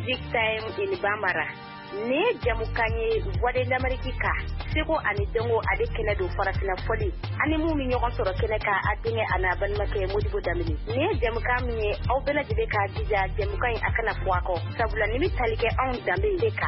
Music Time in Bambara. Ne jamukanye Voix d'Amérique seko ani dongo ade kene do farafina foli ani mu mi ñogon soro kene ka adinge ana ban make Modibo Damini ne jamukam ni aw bela jibe ka dija jamukan akana kwako sabula ni mitalike on dambe deka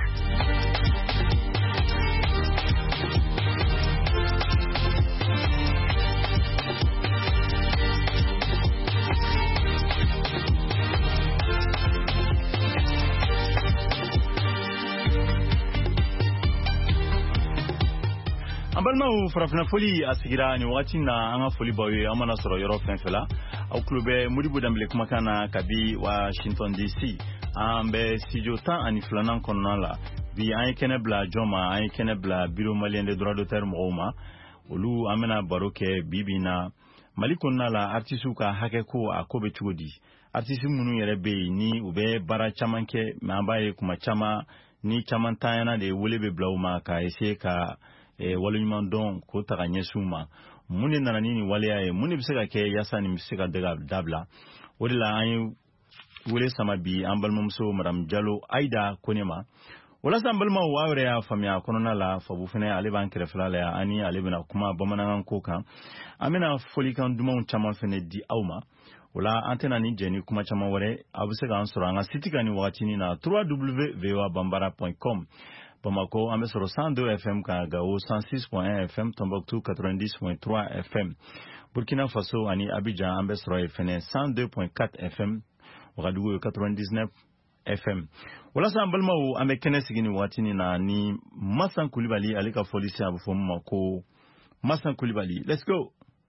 Ambalma farafina foli asigira ni wakati na anga foli bawe amana soro yoro fenfela au klube Modibo Dambele kumakana kabi Washington DC ambe studio tan ani flanan konala bi an kene bla joma an kene bla bureau malien de droit d'auteur moma olu amena baroke bibina malikonna la artistu ka hake ko akobe chudi artistu munu yere be ni ube bara chamanke mambaye kuma chama ni chamantayana de wolebe blauma ka ese ka walunyman don ko taga nyesuma muni nana nini waleya muni biseka ke yasa ni biseka daga dabla wala an wole sama bi ambalmumso madam Jallo Aida Konema wala sambalma wawre ya famia konona la fabu fene ale ban krefla la ani ale bina kuma bamanangan koka amena folikan dumon chama fene di awma wala antena ni jeni kuma chama wore abuseka ansoro anga sitika ni watini na www.voabambara.com Bamako ame soro 102 FM Kagao 106.1 FM Tombouctou 90.3 FM Burkina Faso ani Abidjan ambe soro fene 102.4 FM Ouagadougou 99 FM wala sambalma o ame kene sigini watini na ni Massan Coulibaly alika folisi abufomu mako Massan Coulibaly. Let's go.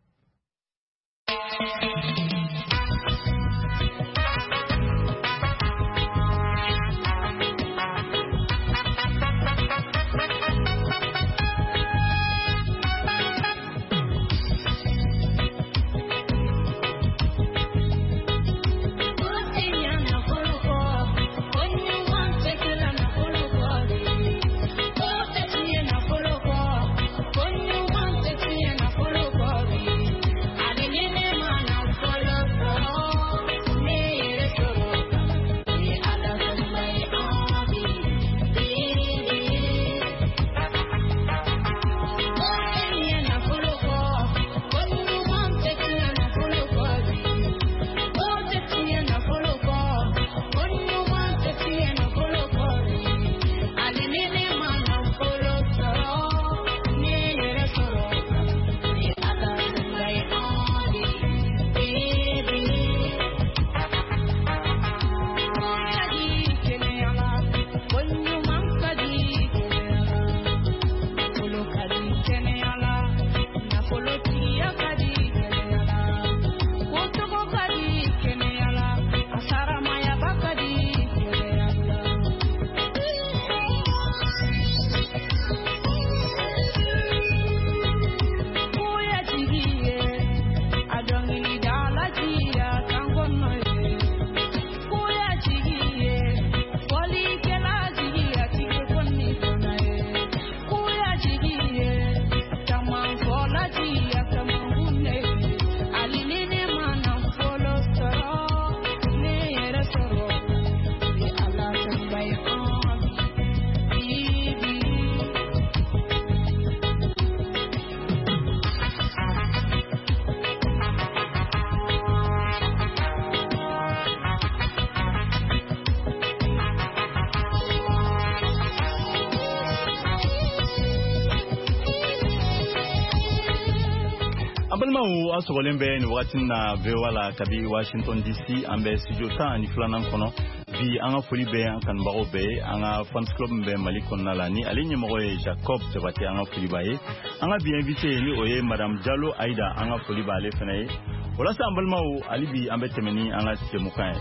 Abalma asogolembe ni wakati na VOA kabi Washington DC ambe studio ta ni flanan kono bi anga foli be kan bago be anga fans club be malikon la ni alinye moye Jacob sebati anga foli baye anga bi invité ni oye madame Jallo Aida anga foli bale fenaye wala sa abalma alibi ambe temeni anga temukan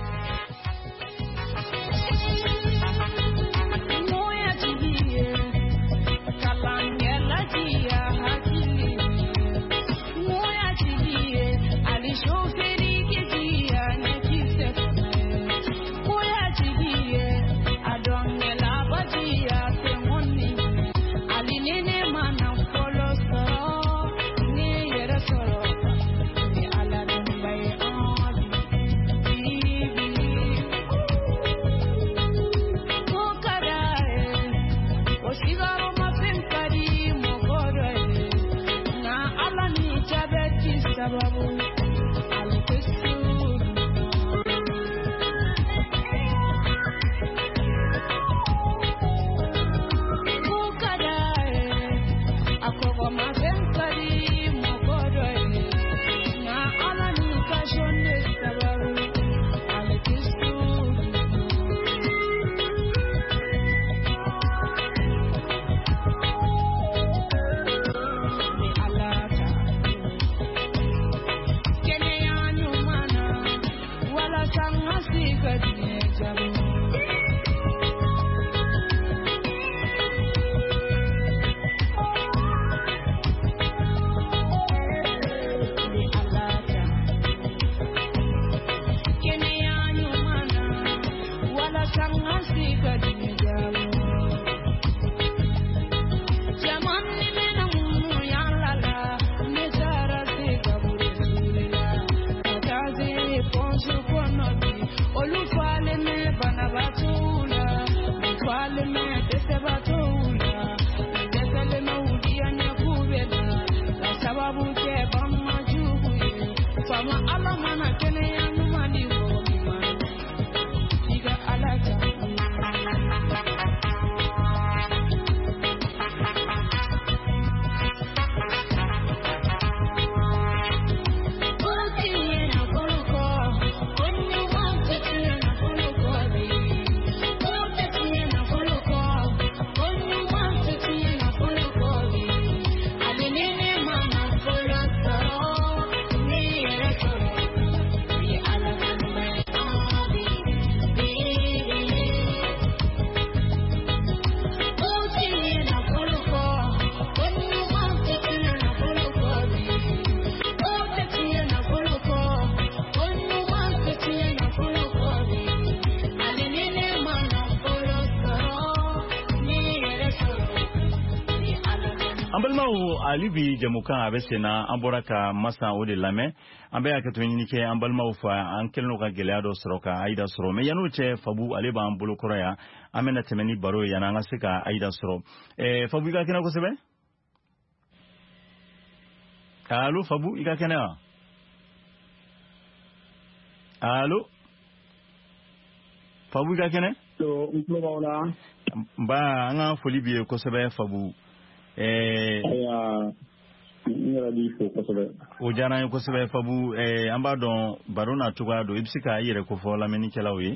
Alibi jamukan abesena amboraka masa ode lame ambe akatweni ke ambalma ufa ankelno ka geleado soroka aida soro me yanuche fabu aleba ambulo koraya amena temeni baro yananga sika aida soro fabu ka kena ko sebe allo fabu ika kena allo fabu ka kena to umbawla ba anga folibi ko sebe fabu o jana ko sebe fabu amba don barona tuga do ibsika yire ko fo la meni kelawi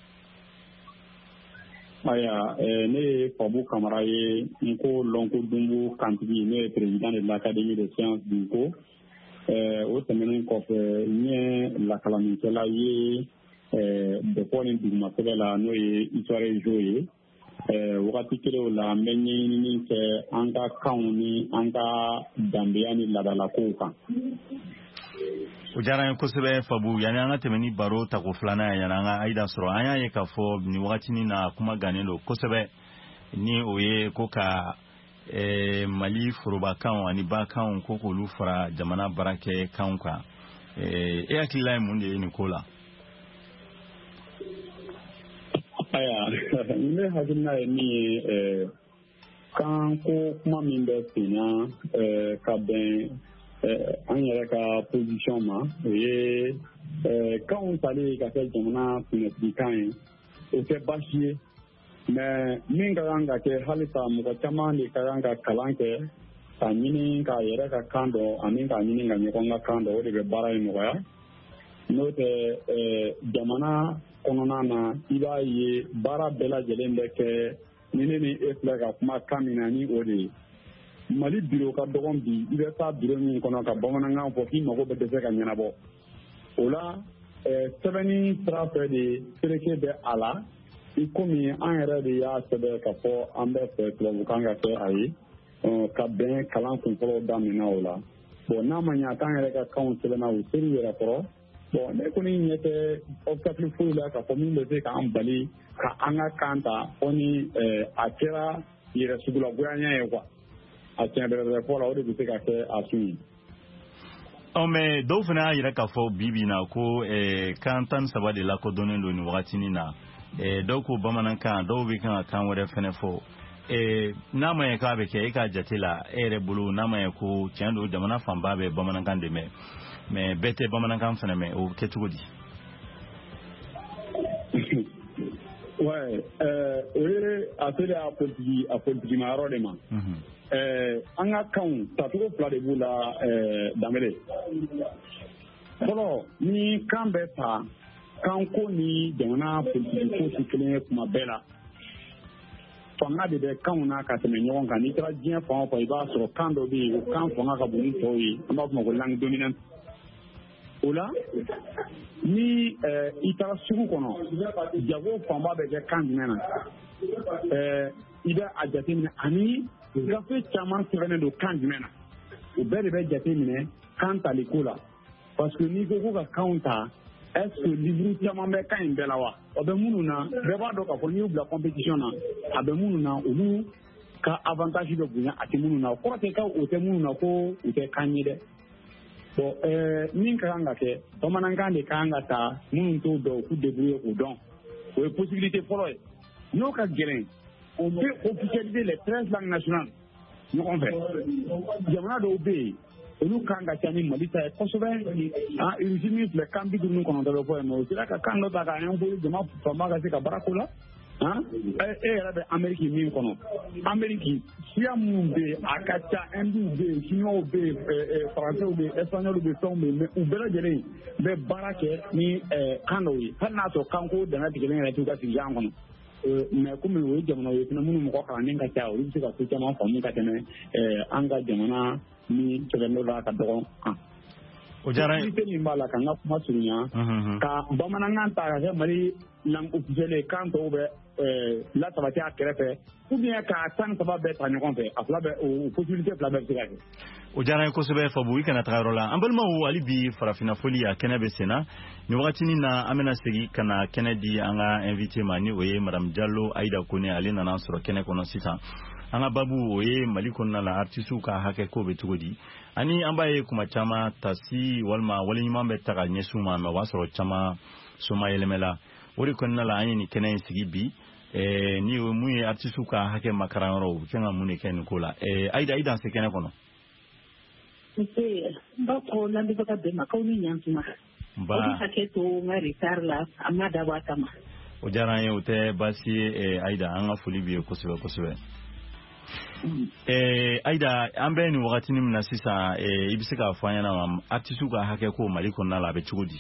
aya ne fabu kamara ye nko lonko dumbu kantigi ne président de l'académie des sciences du ko o temenen ko nye la kalamin kela ye de poni dugma la no ye histoire jouer wakati kile la menyi ni ke anga kauni anga dambiani la dala kuka ujara ko sebe fabu yani anga temeni baro ta ko flana yana anga aida soro anya ye ka fo ni wakati ni na kuma ganelo ko sebe ni oye ko ka mali furuba kan ani ba kan ko ko lufra jamana barake kan ka akilai mun de ni kola aya ne hakina ni kan ko kuma min bɛ sena ka bɛn an yɛrɛ ka position ma o ye kanw tali ka kɛ jamana kunnafonikan ye o tɛ baasi ye mais min ka kan ka kɛ halisa mɔgɔ caman de ka kan ka kalan kɛ ka ɲini ka yɛrɛ ka kan dɔn ani ka ɲini ka ɲɔgɔn ka kan dɔn o de bɛ baara in nɔgɔya n'o tɛ jamana kɔnɔna na i b'a ye baara bɛɛ lajɛlen bɛ kɛ ni ne ni e filɛ ka kuma kan min na ni o de ye mali biro ka dɔgɔn bi i bɛ taa biro min kɔnɔ ka bamanankan fɔ k'i mago bɛ dɛsɛ ka ɲɛnabɔ o la sɛbɛnni sira fɛ de tereke bɛ a la i komi an yɛrɛ de y'a sɛbɛn ka fɔ an bɛ fɛ tubabukan ka kɛ a ye ka bɛn kalan kunfɔlɔw daminɛ o la bon n'a ma ɲɛ k'an yɛrɛ ka kanw sɛbɛnna o seri yɛrɛ kɔrɔ bon ne kɔni ɲɛ tɛ obstacle foyi la ka fɔ min bɛ se k'an bali ka an ka kan ta fɔ ni a kɛra yɛrɛ sugulagoyanya ye quoi a tiɲɛ bɛrɛ fɔ la o de bɛ se ka kɛ a sun ye. Mais dɔw fana y'a yɛrɛ k'a fɔ bi na ko kan 13 de lakodɔnnen don nin wagatinin na dɔw ko bamanankan dɔw bɛ kan ka kan wɛrɛ fana fɔ n'a ma ye k'a bɛ kɛ e ka jate la e yɛrɛ bolo n'a ma ye ko tiɲɛ don jamana fanba bɛ bamanankan de mɛn mais bɛɛ tɛ bamanankan fana mɛn o bɛ kɛ cogo di? Ouais, o ye a sera a politique ma yɔrɔ de ma. An ka kanw tacogo fila de b'u la Danbele. Fɔlɔ ni kan bɛ ta kanko ni jamana politique ko tɛ kelen ye kuma bɛɛ la. Fanga de bɛ kanw na ka tɛmɛ ɲɔgɔn kan. N'i taara diɲɛ fan o fan i b'a sɔrɔ kan dɔ bɛ yen o kan fanga ka bon ni tɔw ye an b'a fɔ o ma ko langue dominante. O la ni i taara sugu kɔnɔ jago fanba bɛ kɛ kan jumɛn na i bɛ a jateminɛ ani gafe caman sɛbɛnnen don kan jumɛn na o bɛɛ de bɛ jateminɛ kan taliko la parce que n'i ko ko ka kanw ta est ce que livre caman bɛ kan in bɛɛ la wa o bɛ minnu na bɛɛ b'a dɔn k'a fɔ n'i y'u bila compétition na a bɛ minnu na olu ka avantage bɛ bonya a tɛ minnu na o kɔrɔ tɛ ko o tɛ minnu na ko u tɛ kan ye dɛ. Bon, min ka kan ka kɛ bamanankan de ka kan ka ta minnu t'o dɔn k'u débrouiller k'u dɔn o ye possibilité fɔlɔ ye n'o ka gɛlɛn on peut officialiser les 13 langues nationales ɲɔgɔn fɛ jamana dɔw bɛ yen olu kan ka ca ni Mali ta ye kosɛbɛ urgence min filɛ kan 59 bɛ fɔ yen nɔ o sera ka kan dɔ ta ka imposer jama fanba ka se ka baara ko la e yɛrɛ bɛ Amérique min kɔnɔ Amérique siya minnu bɛ yen a ka ca Hindiw bɛ yen Chinois bɛ yen Faransɛw bɛ yen Espagnol bɛ yen fɛnw bɛ yen mais u bɛɛ lajɛlen bɛ baara kɛ ni kan dɔw ye hali n'a sɔrɔ kanko dana tigɛlen yɛrɛ t'u ka sigijan kɔnɔ mais komi o ye jamana ye fana minnu mɔgɔ kalannen ka ca olu bɛ se ka ko caman faamu ka tɛmɛ an ka jamana ni sɛbɛnni dɔ la ka dɔgɔn o diyara n ye min b'a la ka n ka kuma surunya ka bamanankan ta ka kɛ Mali langue officielle ye kan tɔw bɛ lasabati a kɛrɛfɛ ou bien ka 13 bɛɛ ta ɲɔgɔn fɛ a fila bɛ o possibilité fila bɛɛ bɛ se ka kɛ. O diyara n ye kosɛbɛ Fabu i kana taga yɔrɔ la an balimaw hali bi Farafina foli a kɛnɛ bɛ sen na nin wagatinin na an bɛna segin ka na kɛnɛ di an ka invité ma ni o ye Madame Diallo Aïda Kone ale nana an sɔrɔ kɛnɛ kɔnɔ sisan an ka babu o ye Mali kɔnɔna la artistes ka hakɛ ko bɛ cogo di ani an b'a ye kuma caman tasi walima waleɲuman bɛ ta ka ɲɛsin u ma mais o b'a sɔrɔ caman soma yɛlɛmɛla o de kɔnɔna la an ye nin kɛnɛ in sigi bi ni o mun ye artistes ka hakɛ makaran yɔrɔ u bɛ kɛ ka mun de kɛ nin ko la Aïda i dan se kɛnɛ kɔnɔ. N b'a fɔ lamɛnbaga bɛɛ ma k'aw ni ɲantuma o de hakɛ to n ka retard la a ma dabɔ a kama. O diyara an ye o tɛ baasi ye Aïda an ka foli b'i ye kosɛbɛ kosɛbɛ. Aïda an bɛ nin wagatinin min na sisan i bɛ se k'a fɔ an ɲɛna artistes ka hakɛ ko Mali kɔnɔna la a bɛ cogo di?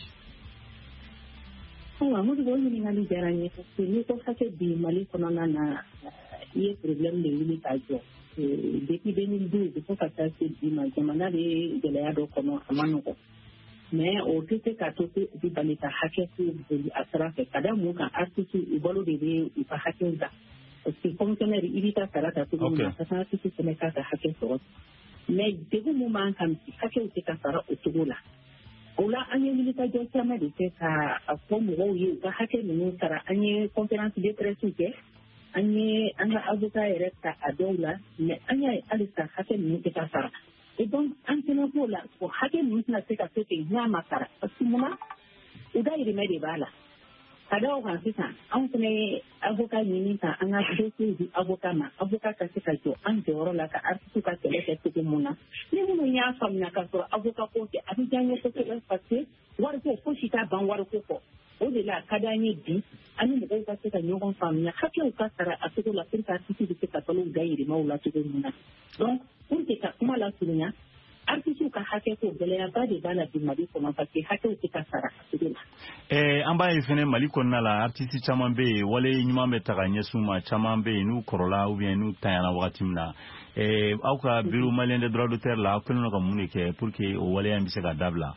Modibo o ɲininkali diyara n ye parce que n'i ko hakɛ bi Mali kɔnɔna na i ye problème de wuli k'a jɔ depuis 2012 fo ka taa se bi ma jamana bɛ gɛlɛya dɔ kɔnɔ a ma nɔgɔn mais o tɛ se ka to bi bali ka hakɛ to boli a sira fɛ ka da mun kan artistes u balo de bɛ u ka hakɛw da parce que fonctionnaire i bɛ taa sara ta cogo min na ka taa artiste fana k'a ka hakɛ sɔrɔ mais degun mun b'an kan bi hakɛw tɛ ka sara o cogo la o la an ye wulikajɔ caman de kɛ ka fɔ mɔgɔw ye u ka hakɛ ninnu sara an ye conférence de presse kɛ an ye an ka avocat yɛrɛ ta a dɔw la mais an y'a ye halisa hakɛ ninnu tɛ ka sara et donc an tɛna k'o la o hakɛ ninnu tɛna se ka to ten n'a ma sara parce que munna u dayirimɛ de b'a la ka da o kan sisan anw fana ye avocat ɲini ka an ka dossier di avocat ma avocat ka se ka jɔ an jɔyɔrɔ la ka artiste ka kɛlɛ kɛ cogo mun na ni minnu y'a faamuya k'a sɔrɔ avocat ko tɛ a bɛ diya n ye kosɛbɛ parce que wariko fosi t'a ban wariko kɔ o de la a ka d'an ye bi ani mɔgɔw ka se ka ɲɔgɔn faamuya hakɛw ka sara a cogo la pour que artiste bɛ se ka kalo dayirimɛw la cogo mun na donc pour que ka kuma lasurunya artistes ka hakɛ ko gɛlɛyaba de b'a la bi Mali kɔnɔ parce que hakɛw tɛ ka sara a cogo la. An b'a ye fɛnɛ Mali kɔnɔna la artistes caman bɛ yen wale ɲuman bɛ ta ka ɲɛsin u ma caman bɛ yen n'u kɔrɔla ou bien n'u tanyana wagati min na aw ka bureau malien des droits d'auteur la aw kɛlen don ka mun de kɛ pour que o waleya in bɛ se ka dabila.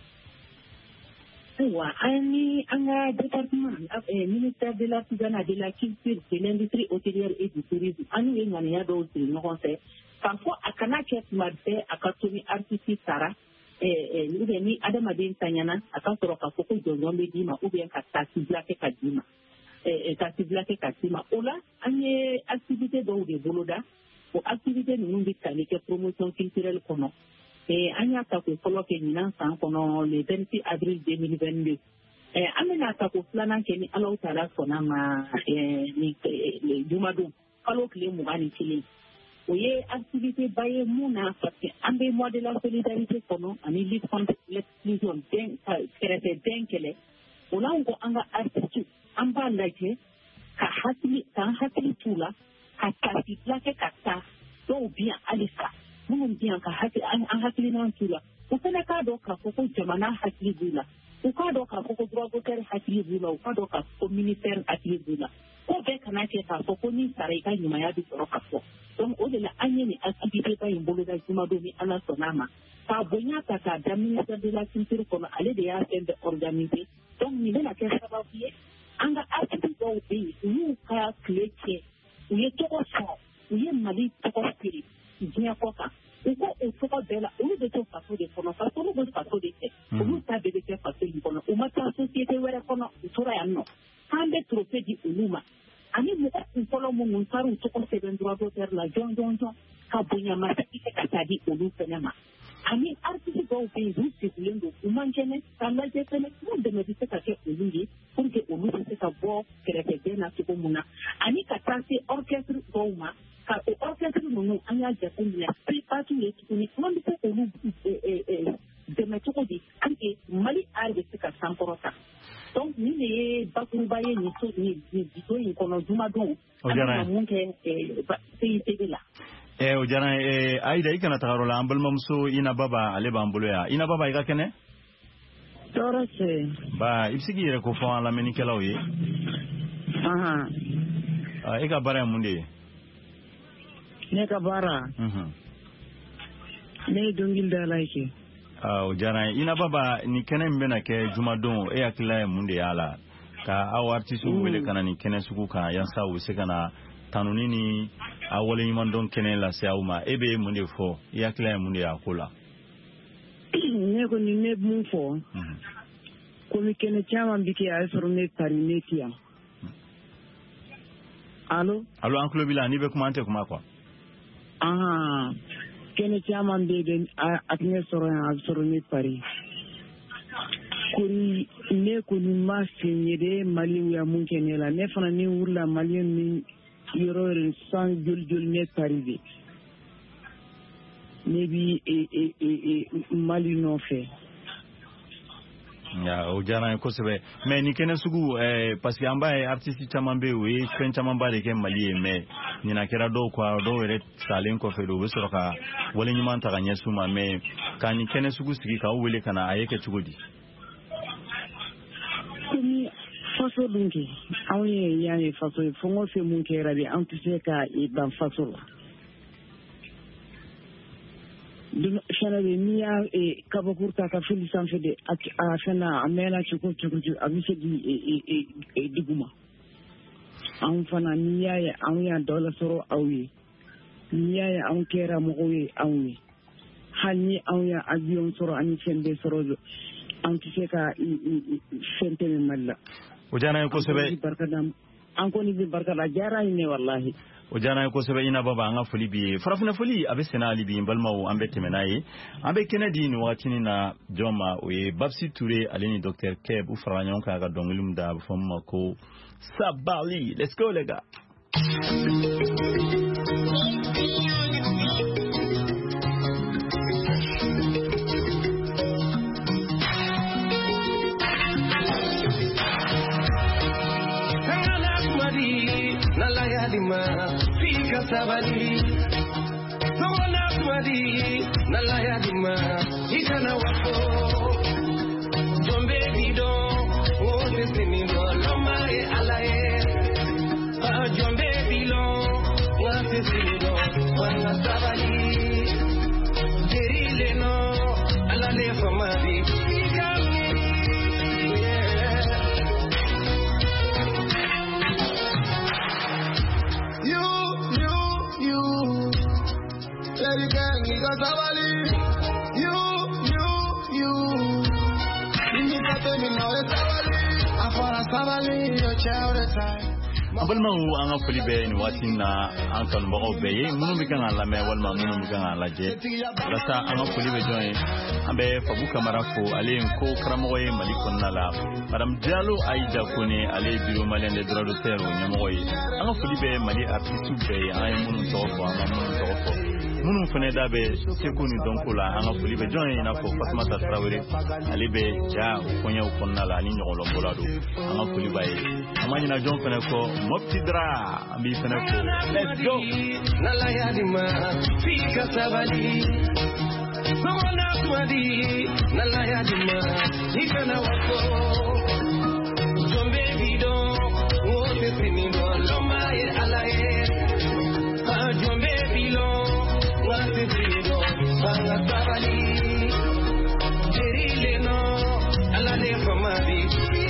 Ayiwa an ni an ka département ministère de l'artisanat de la culture de l'industrie hôtelière et du tourisme an n'u ye ŋaniya dɔw sigi ɲɔgɔn fɛ k'a fɔ a kana kɛ tuma bɛɛ a ka to ni artiste sara ou bien ni adamaden tanyana a ka sɔrɔ k'a fɔ ko jɔnjɔn bɛ d'i ma ou bien ka taxe kɛ ka d'i ma kɛ ka d'i ma o la an ye activité dɔw de boloda o activité ninnu bɛ tali kɛ promotion culturelle kɔnɔ an y'a ta ko fɔlɔ kɛ ɲinan san kɔnɔ le 26 avril 2022 an bɛna ta ko filanan kɛ ni Alahu Taala sɔnna ma ni jumadon kalo kile mugani kile o ye activité baye muna parce que ambe mois de la solidarité kono ani lutte contre l'exclusion den créé den kele o la ngo anga artiste amba laje ka hatili tula ka parti plaque ka ta do bien alisa mun bien ka hati an hatili nan tula o fana ka do ka ko jamana hatili bula o ka do ka ko droit hatili bula o ka do ka ko ministère hatili bula ko be kana ke ka ko ni sare ka nyuma ya bi toro ka so donc o de la anyeni activité pa imbolo da juma do ni ala sonama ka bonya ta ka da ministère de la culture kono ale de ya sende organiser donc ni na ke sababu anga activité do bi ni ka clé uye toko so uye mali toko spirit dia koka uko utoko bela ulu de to faso de kono faso no de faso de te ulu ta de te faso de kono umata société wera kono utura ya no kambe trophée di uluma ani mo ko polo mo muntaru toko se ben droit d'auteur la jon ka bunya mata ike katadi ulu penema ani artiste go be ruti kulendo umanjene kala je tene mo de me dite ka ke ulungi pour que ulu se ka bo créer na tuko muna ani katase orchestre goma ka orchestre no anya je kumle pripatu le tukuni mwambi se ulu de me tuko di anke mali arbe se ka samporota donc ni ne bakurubaye ni so ni dito ni kono juma don ana munke c'est là o jara aida ikana tagarola ambal mamso ina baba ale bambulo ya ina baba ika kene torose ba ibsigi yere ko fon la meni kelaw yi ika bara munde ne ka bara ne dongil da laiki o jara ina baba ni kene mbena ke jumadon e akila munde yala ka aw artiste wele kana ni kene suku ka yansa wuse kana tanunini awole yimandon kene la siauma ebe munde fo yakila munde yakula ne ko ni ne mun fo ko mi kene chama biki ay sorne parimetia allo anklo bila ni be commenter kuma quoi kene chama be atne sorne pari kuri ne ko ni ma signere mali ya mun kene la ne fana ni wurla mali ni yoro sans jul net arrivé maybe mali no fe ya o jana ko sebe mais ni kene sugu parce que amba artiste chamambe we fen chamamba de ke mali mais ni na kera do kwa do re salen ko fe do so ka wala ni man ta ganya suma mais kan ni kene sugu sigi ka wele kana ayeke chugudi faso dunki awye yani faso fongo fe mun kera bi antise ka e ban faso la dun shana de miya e kabakurta ka fili sanfe de a fana amela chuko abise di diguma an fana miya ya awya dola soro awye miya ya an kera mo we awye hani awya avion soro ani fende soro antise ka fente me malla ujana ko sebe barkadam an ko ni barkada jara ne wallahi ujana ko sebe ina baba anga foli bi farafuna foli abe senali bi balmaw ambe temenayi ambe kenadi ni watini na joma we babsi touré aleni docteur keb u faranyon ka ga dongulum da fomma ko sabali let's go les gars Fika sabali Sona swadi Nalaya dima Ikana wako Jombe dido Ode sinido Loma e alae Jombe bilo Wate sinido Wanga sabali Jerile no Alale famari abalmaw an ka foli bɛ nin waati na an kanubagaw bɛɛ ye minnu bɛ kan ka lamɛn walima minnu bɛ kan ka lajɛ walasa an ka foli bɛ jɔn ye an bɛ Fabu Kamara fo ale ye ko karamɔgɔ ye Mali kɔnɔna la Madame Diallo Aïda Kone ale ye bureau malien des droits d'auteur ɲɛmɔgɔ ye an ka foli bɛ Mali artiste bɛɛ ye an ye minnu tɔgɔ fɔ an ma minnu tɔgɔ fɔ minnu fana da bɛ seko ni dɔnko la an ka foli bɛ jɔn ye i n'a fɔ Fatumata Traoré ale bɛ ja kɔɲɛw kɔnɔna la ani ɲɔgɔnlɔnbɔla don an ka foli b'a ye an ma ɲina jɔn fana kɔ Mopti Dra an b'i fana fo let's go nala yadima fika sabali Zona swadi nala yadima ikana wako Jombe bido wote sinindo loma ye alaye Jombe bilo wote sinindo banga sabali Jerile no alale famadi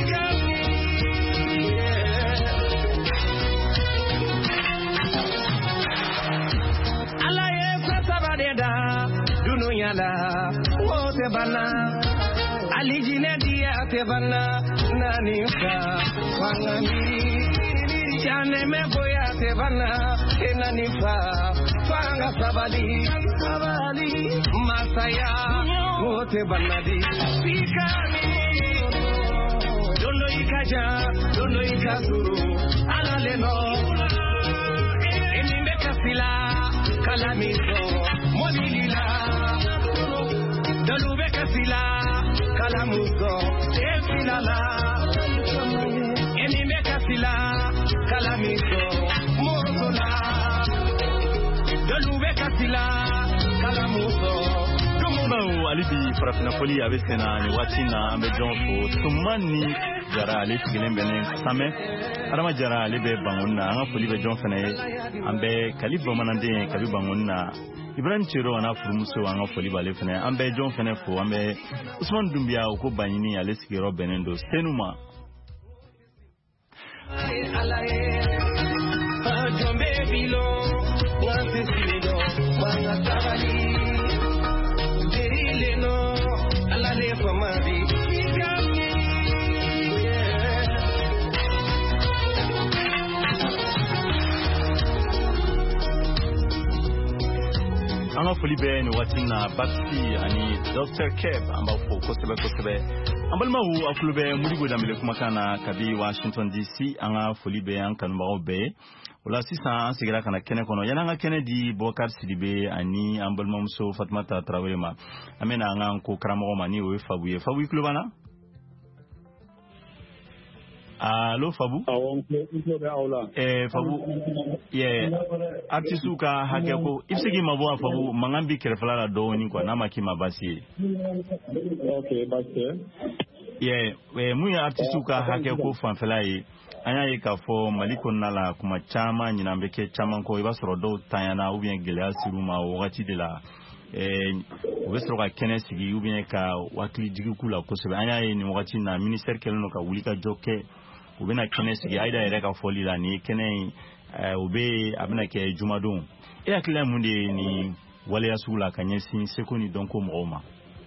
Yala wote bana alijine dia te bana nani ka wangami jane me boya te bana enani fa fanga sabali masaya wote bana di pikani dono ikaja dono ikazuru alaleno enimbe kasila kalamiso mobilila Dalube kasila kalamuso efilala enime kasila kalamiso mozola Dalube kasila kalamuso Dumau alibi farafina foli avec sena ni watina ambe jonfo tumani jara ali sigilen benen same adama jara ali be bangonna an foli be jon fene ambe kalibo manande kabi bangonna Ibrahim Chiro ana furumuso an foli bale fene ambe jon fene fo ambe Usman Dumbia ko banyini ale sigiro benendo senuma Jombe bilo wante sinido banga sabali Jerile no alale famadi an ka foli bɛ ni waati na Baxi ani Dr. Keb an b'a fɔ kosɛbɛ kosɛbɛ an balimaw a tulo bɛ Modibo Dembele kumakan na kabi Washington DC an ka foli bɛ an kanubagaw bɛɛ ye o la sisan an seginna ka na kɛnɛ kɔnɔ yan'an ka kɛnɛ di Bokar Sidibe ani an balimamuso Fatumata Traoré ma an bɛna an ka ko karamɔgɔ ma ni o ye Fabu ye Fabu i tulo b'an na Allo Fabu Fabu artiste ka hakɛ ko i bɛ se k'i mabɔ a Fabu mankan bi kɛrɛfɛla la dɔɔnin quoi n'a ma k'i ma baasi ye mun ye artiste ka hakɛ ko fanfɛla ye an y'a ye k'a fɔ Mali kɔnɔna la kuma caman ɲinan bɛ kɛ caman kɔ i b'a sɔrɔ dɔw tanyana ou bien gɛlɛya sir'u ma o wagati de la u bɛ sɔrɔ ka kɛnɛ sigi ou bien ka hakili jigi k'u la kosɛbɛ an y'a ye nin wagati in na ministère kɛlen don ka wulikajɔ kɛ u bɛna kɛnɛ sigi Aïda yɛrɛ ka fɔli la nin kɛnɛ in a bɛna kɛ jumadon e hakilila mun de ye nin waleya sugu la ka ɲɛsin seko ni dɔnko mɔgɔw ma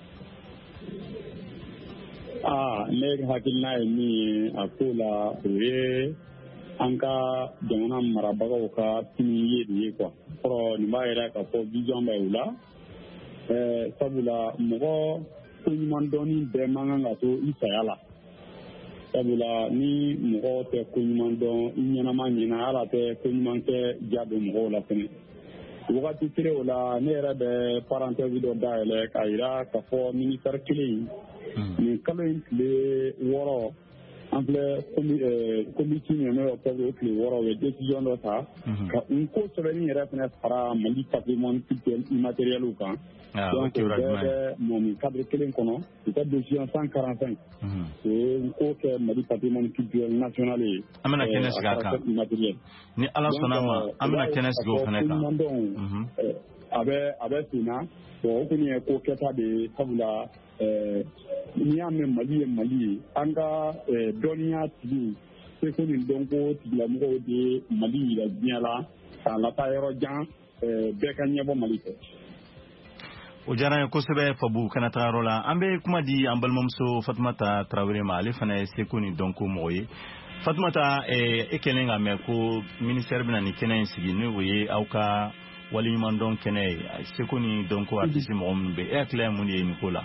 ne hakilina ye min ye a ko la o ye an ka jamana marabagaw ka tini ye de ye quoi kɔrɔ nin b'a yɛrɛ k'a fɔ vision bɛ u la sabula mɔgɔ ko ɲuman dɔnni bɛɛ man kan ka to i saya la sabula ni mɔgɔ tɛ ko ɲuman dɔn i ɲɛnama ɲɛna ala tɛ ko ɲuman kɛ diya don mɔgɔw la fɛnɛ wagati kere o la ne yɛrɛ bɛ parenthèse dɔ dayɛlɛ k'a yira k'a fɔ ministère kelen nin kalo in tile 6 an filɛ comité min n'o octobre o tile 6 o ye décision dɔ ta ka ko sɛbɛnni yɛrɛ fɛnɛ fara Mali patrimoine culturel immatériel kan donc bɛɛ bɛ mɔni cadre kelen kɔnɔ u ka décision 145 o ye ko kɛ Mali patrimoine culturel national ye an bɛna kɛnɛ sigi a kan ni Ala sɔnna ma an bɛna kɛnɛ sigi o fɛnɛ kan a bɛ senna bon o kɔni ye ko kɛta de ye sabula n'i y'a mɛn Mali ye Mali ye an ka dɔnniya tigiw seko ni dɔnko tigilamɔgɔw de Mali yira diɲɛ la k'a lataa yɔrɔ jan bɛɛ ka ɲɛbɔ Mali fɛ. O diyara n ye kosɛbɛ Fabu kana taga yɔrɔ la an bɛ kuma di an balimamuso Fatumata Traoré ma ale fana ye seko ni dɔnko mɔgɔ ye Fatmata kelen ka mɛn ko ministère bɛna ni kɛnɛ in sigi n'o ye aw ka waliɲuman dɔn kɛnɛ ye seko ni dɔn ko artiste mɔgɔ minnu bɛ hakili ye mun de ye nin ko la.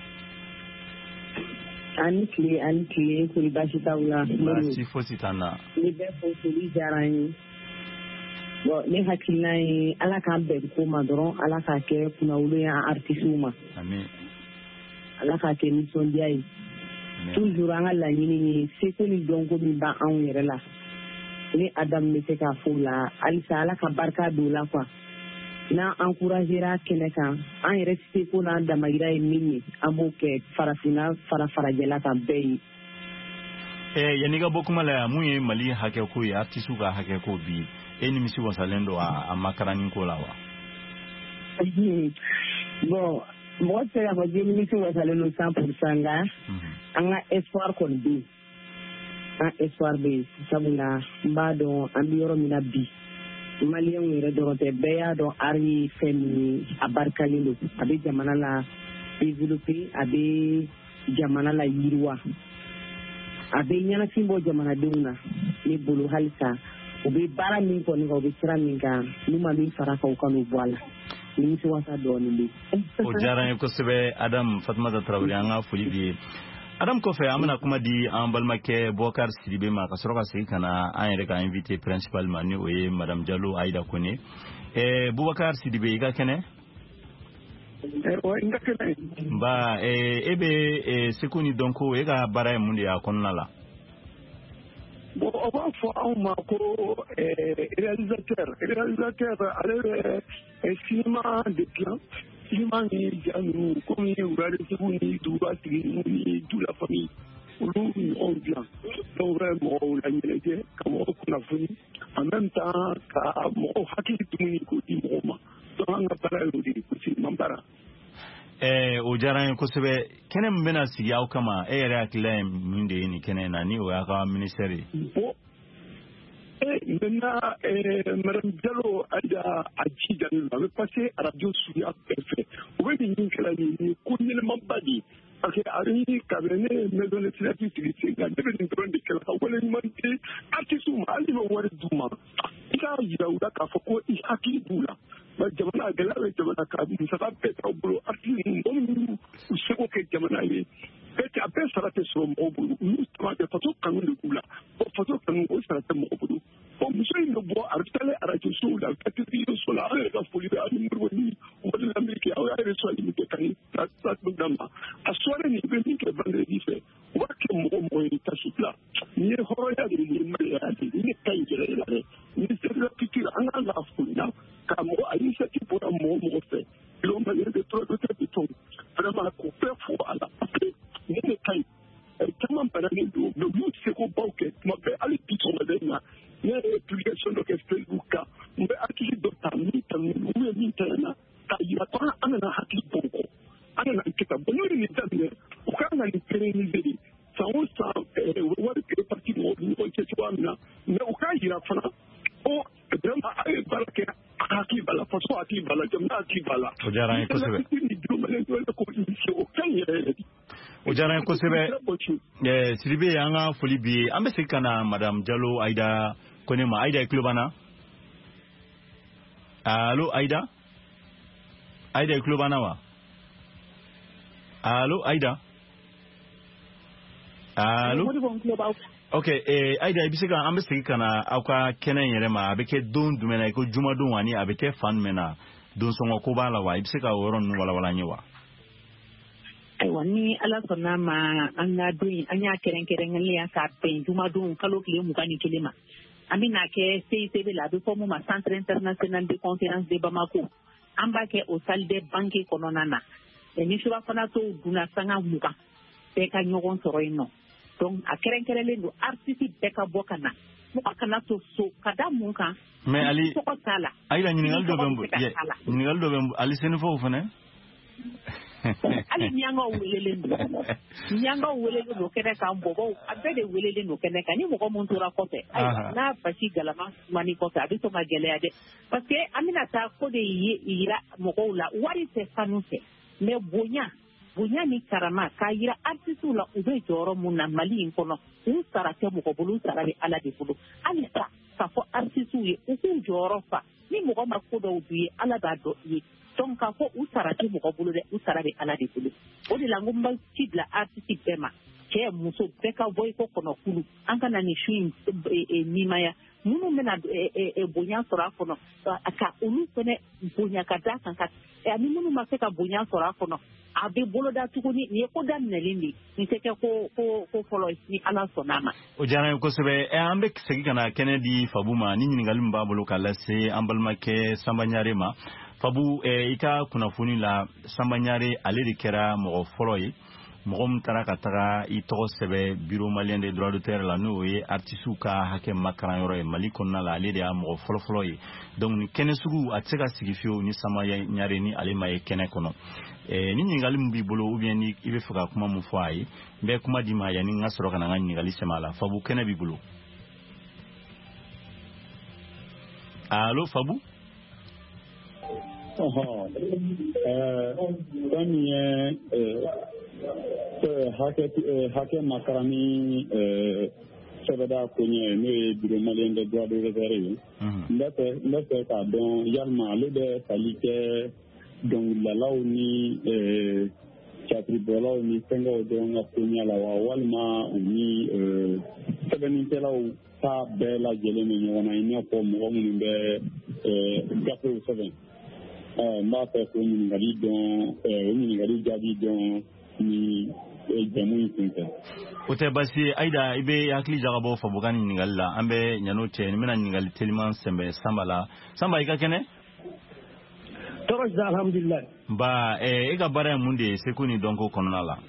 Ani tile kuri baasi t'aw la. Baasi fosi t'an na. Ni bɛɛ fo foli diyara n ye. Bon ne hakilina ye ala k'an bɛn ko ma dɔrɔn ala k'a kɛ kunnawolo y'an artistes ma. Amin. Ala k'a kɛ nisɔndiya ye. Toujours an ka laɲini ye seko ni dɔnko min b'an yɛrɛ la. Ni Adam bɛ se k'a fɔ la halisa ala ka barika don la quoi. N'an encouragera kɛnɛ kan an yɛrɛ seko n'an damayira ye min ye an b'o kɛ farafinna farajɛla kan bɛɛ ye. Yani ka bɔ kuma la yan mun ye Mali hakɛ ko ye artiste ka hakɛ ko bi e nimisi wasalen don a makaranin ko la wa. Bon mɔgɔ tɛ se k'a fɔ ko nimisi wasalen don 100% nka an ka espoir kɔni bɛ yen an espoir bɛ yen sabula n b'a dɔn an bɛ yɔrɔ min na bi maliyɛnw yɛrɛ dɔrɔn tɛ bɛɛ y'a dɔn art ye fɛn min ye a barikalen don a bɛ jamana la développer a bɛ jamana la yiriwa a bɛ ɲɛnafin bɔ jamanadenw na ne bolo halisa u bɛ baara min kɔni kan u bɛ sira min kan n'u ma min fara kan u ka n'u bɔ a la nimisi wasa dɔɔnin bɛ yen. O diyara n ye kosɛbɛ Adam Fatumata Traoré an ka foli b'i ye. Adam kɔfɛ an bɛna kuma di an balimakɛ Boubacar Sidibe ma ka sɔrɔ ka segin ka na an yɛrɛ ka invité principal ma ni o ye Madame Diallo Aïda Kone. Boubacar Sidibe i ka kɛnɛ. N ka kɛnɛ. Nba e bɛ seko ni dɔnko e ka baara ye mun de ye a kɔnɔna la. Bon o b'a fɔ anw ma ko réalisateur ale bɛ cinéma de dilan. Cinéma ni ja ninnu komi Wurare Segu ni Duguba Sigi ni Du la Famille olu ɲɔgɔn dilan dɔw bɛ mɔgɔw la ɲɛnajɛ ka mɔgɔw kunnafoni en même temps ka mɔgɔw hakili dumuni k'o di mɔgɔw ma donc an ka baara y'o de ye ko cinéma baara. O diyara n ye kosɛbɛ kɛnɛ min bɛna sigi aw kama e yɛrɛ hakilila ye mun de ye nin kɛnɛ in na ni o y'a ka ministère ye. Maintenant, Mme Diallo a dit avait passé à la radio Souya Perfect. Vous voyez, il y a une couillonnement badi. Parce que à l'année, cabinet, maison législative, il y a des drones de quelqu'un, ou les monter, artistes, il y a des douma. Il y a des douma, il y a des douma. Mais jamana gala be jamana ka bi saka petra bolo artiste mo seko ke jamana ye pete abe sarate so mo bolo nous tama de façon kanu de kula o façon kanu o sarate mo bolo o muso ino bo artale arajo so la katiri so la ale ka foli be ani murbo ni o de l'Amérique o ya reso ali mite kani ta dama a soirée ni be ni ke vendredi fait o ke mo ni ta supla ni horoya de ni mali ni kai jere la ni c'est la culture an la fulna kamo initiative pour un mot fait l'homme a des trop de béton vraiment couper fou à la après ne kai tellement pas d'aller le but c'est qu'on banque m'a fait aller piton de là il y a des publications de Facebook mais acquis de tammi ou ni tena il y a pas un hakki bonko ana kita bonno ni tammi ou quand on a pérenniser ça on sent voir que parti mo ni on se voit là mais au cas il y a fana o vraiment barke hakki bala façon hakki bala jamna hakki bala o diyara n ye kosɛbɛ o diyara n ye kosɛbɛ Sidibe an ka foli bi ye an bɛ segin ka na Madame Diallo Aïda Kone ma Aïda i tulo b'an na allo Aïda i tulo b'an na wa allo Aïda allo ok Aïda i bɛ se ka an bɛ segin ka na aw ka kɛnɛ in yɛrɛ ma a bɛ kɛ don jumɛn na i ko jumadon ani a bɛ kɛ fan jumɛn na don sɔngɔ ko b'a la wa i bɛ se ka o yɔrɔ ninnu walawala n ye wa. Ayiwa ni ala sɔnna ma an ka don an y'a kɛrɛnkɛrɛnnenya ka bɛn jumadon kalo tile 21 ma an bɛna kɛ CICB la a bɛ fɔ mun ma Centre International de Conférence de Bamako an b'a kɛ o salle de banque kɔnɔna na ni surafana tɔw dunna sanga 20 bɛɛ ka ɲɔgɔn sɔrɔ yen nɔ. Donc a kɛrɛnkɛrɛnlen don artiste bɛɛ ka bɔ ka na mɔgɔ kana to so ka da mun kan mais ali tɔgɔ t'a la Aïda ɲininkali dɔ bɛ n bolo ali senifɔw fana ali miyangaw welelen don kɛnɛ kan bɔbɔw a bɛɛ de welelen don kɛnɛ kan ni mɔgɔ mun tora kɔfɛ ayiwa n'a basi galama sumani kɔfɛ a bɛ sɔn ka gɛlɛya dɛ parce que an bɛna taa ko de yira mɔgɔw la wari tɛ sanu fɛ mais bonya bonya ni karama k'a yira artiste la u bɛ jɔyɔrɔ mun na Mali in kɔnɔ u sara tɛ mɔgɔ bolo u sara bɛ Ala de bolo hali sa k'a fɔ artiste ye u k'u jɔyɔrɔ fa ni mɔgɔ ma ko dɔw b'i ye Ala b'a dɔn i ye donc k'a fɔ u sara tɛ mɔgɔ bolo dɛ u sara bɛ Ala de bolo o de la n ko n bɛ ci bila artiste bɛɛ ma cɛ muso bɛɛ ka bɔ i ko kɔnɔ kulu an kana nin su in nimaya minnu bɛna bonya sɔrɔ a kɔnɔ ka olu fɛnɛ bonya ka da kan ka ani minnu ma se ka bonya sɔrɔ a kɔnɔ a bɛ boloda tuguni nin ye ko daminɛlen de nin tɛ kɛ ko fɔlɔ ni Ala sɔnna a ma. O diyara n ye kosɛbɛ an bɛ segin ka na kɛnɛ di Fabu ma ni ɲininkali min b'a bolo k'a lase an balimakɛ Sanba Ɲare ma Fabu i ka kunnafoni la Sanba Ɲare ale de kɛra mɔgɔ fɔlɔ ye mɔgɔ min taara ka taga i tɔgɔ sɛbɛ bureau malien des droits d'auteur la n'o ye artistes ka hakɛ makaranyɔrɔ ye Mali kɔnɔna la ale de y'a mɔgɔ fɔlɔfɔlɔ ye donc ni kɛnɛ sugu a tɛ se ka sigi fiyewu ni Sanba Ɲare ni ale ma ye kɛnɛ kɔnɔ ni ɲininkali min b'i bolo ou bien ni i bɛ fɛ ka kuma min fɔ a ye n bɛ kuma di ma yanni n ka sɔrɔ ka na n ka ɲininkali sɛmɛ a la Fabu kɛnɛ b'i bolo allo Fabu fɛn min ye hakɛ makarani sɛbɛda ko ɲɛ n'o ye bureau malien des droits d'auteur ye n bɛ fɛ k'a dɔn yalima ale bɛ tali kɛ dɔnkilidalaw ni catiribɔlaw ni fɛnkɛw dɔrɔn ka ko ɲɛ la wa walima u ni sɛbɛnnikɛlaw ta bɛɛ lajɛlen ni ɲɔgɔn na i n'a fɔ mɔgɔ minnu bɛ gafew sɛbɛn n b'a fɛ k'o ɲininkali dɔn o ɲininkali jaabi dɔn ni jamu in kun fɛ. O tɛ basi ye Ayida i bɛ hakili jagabɔ Fabu ka ɲininkali la an bɛ ɲan'o cɛ n bɛna ɲininkali teliman sɛmɛ Sanba la Sanba i ka kɛnɛ. tɔɔrɔ si alhamdulilayi. Nba e ka baara ye mun de ye Seko ni dɔnko kɔnɔna la.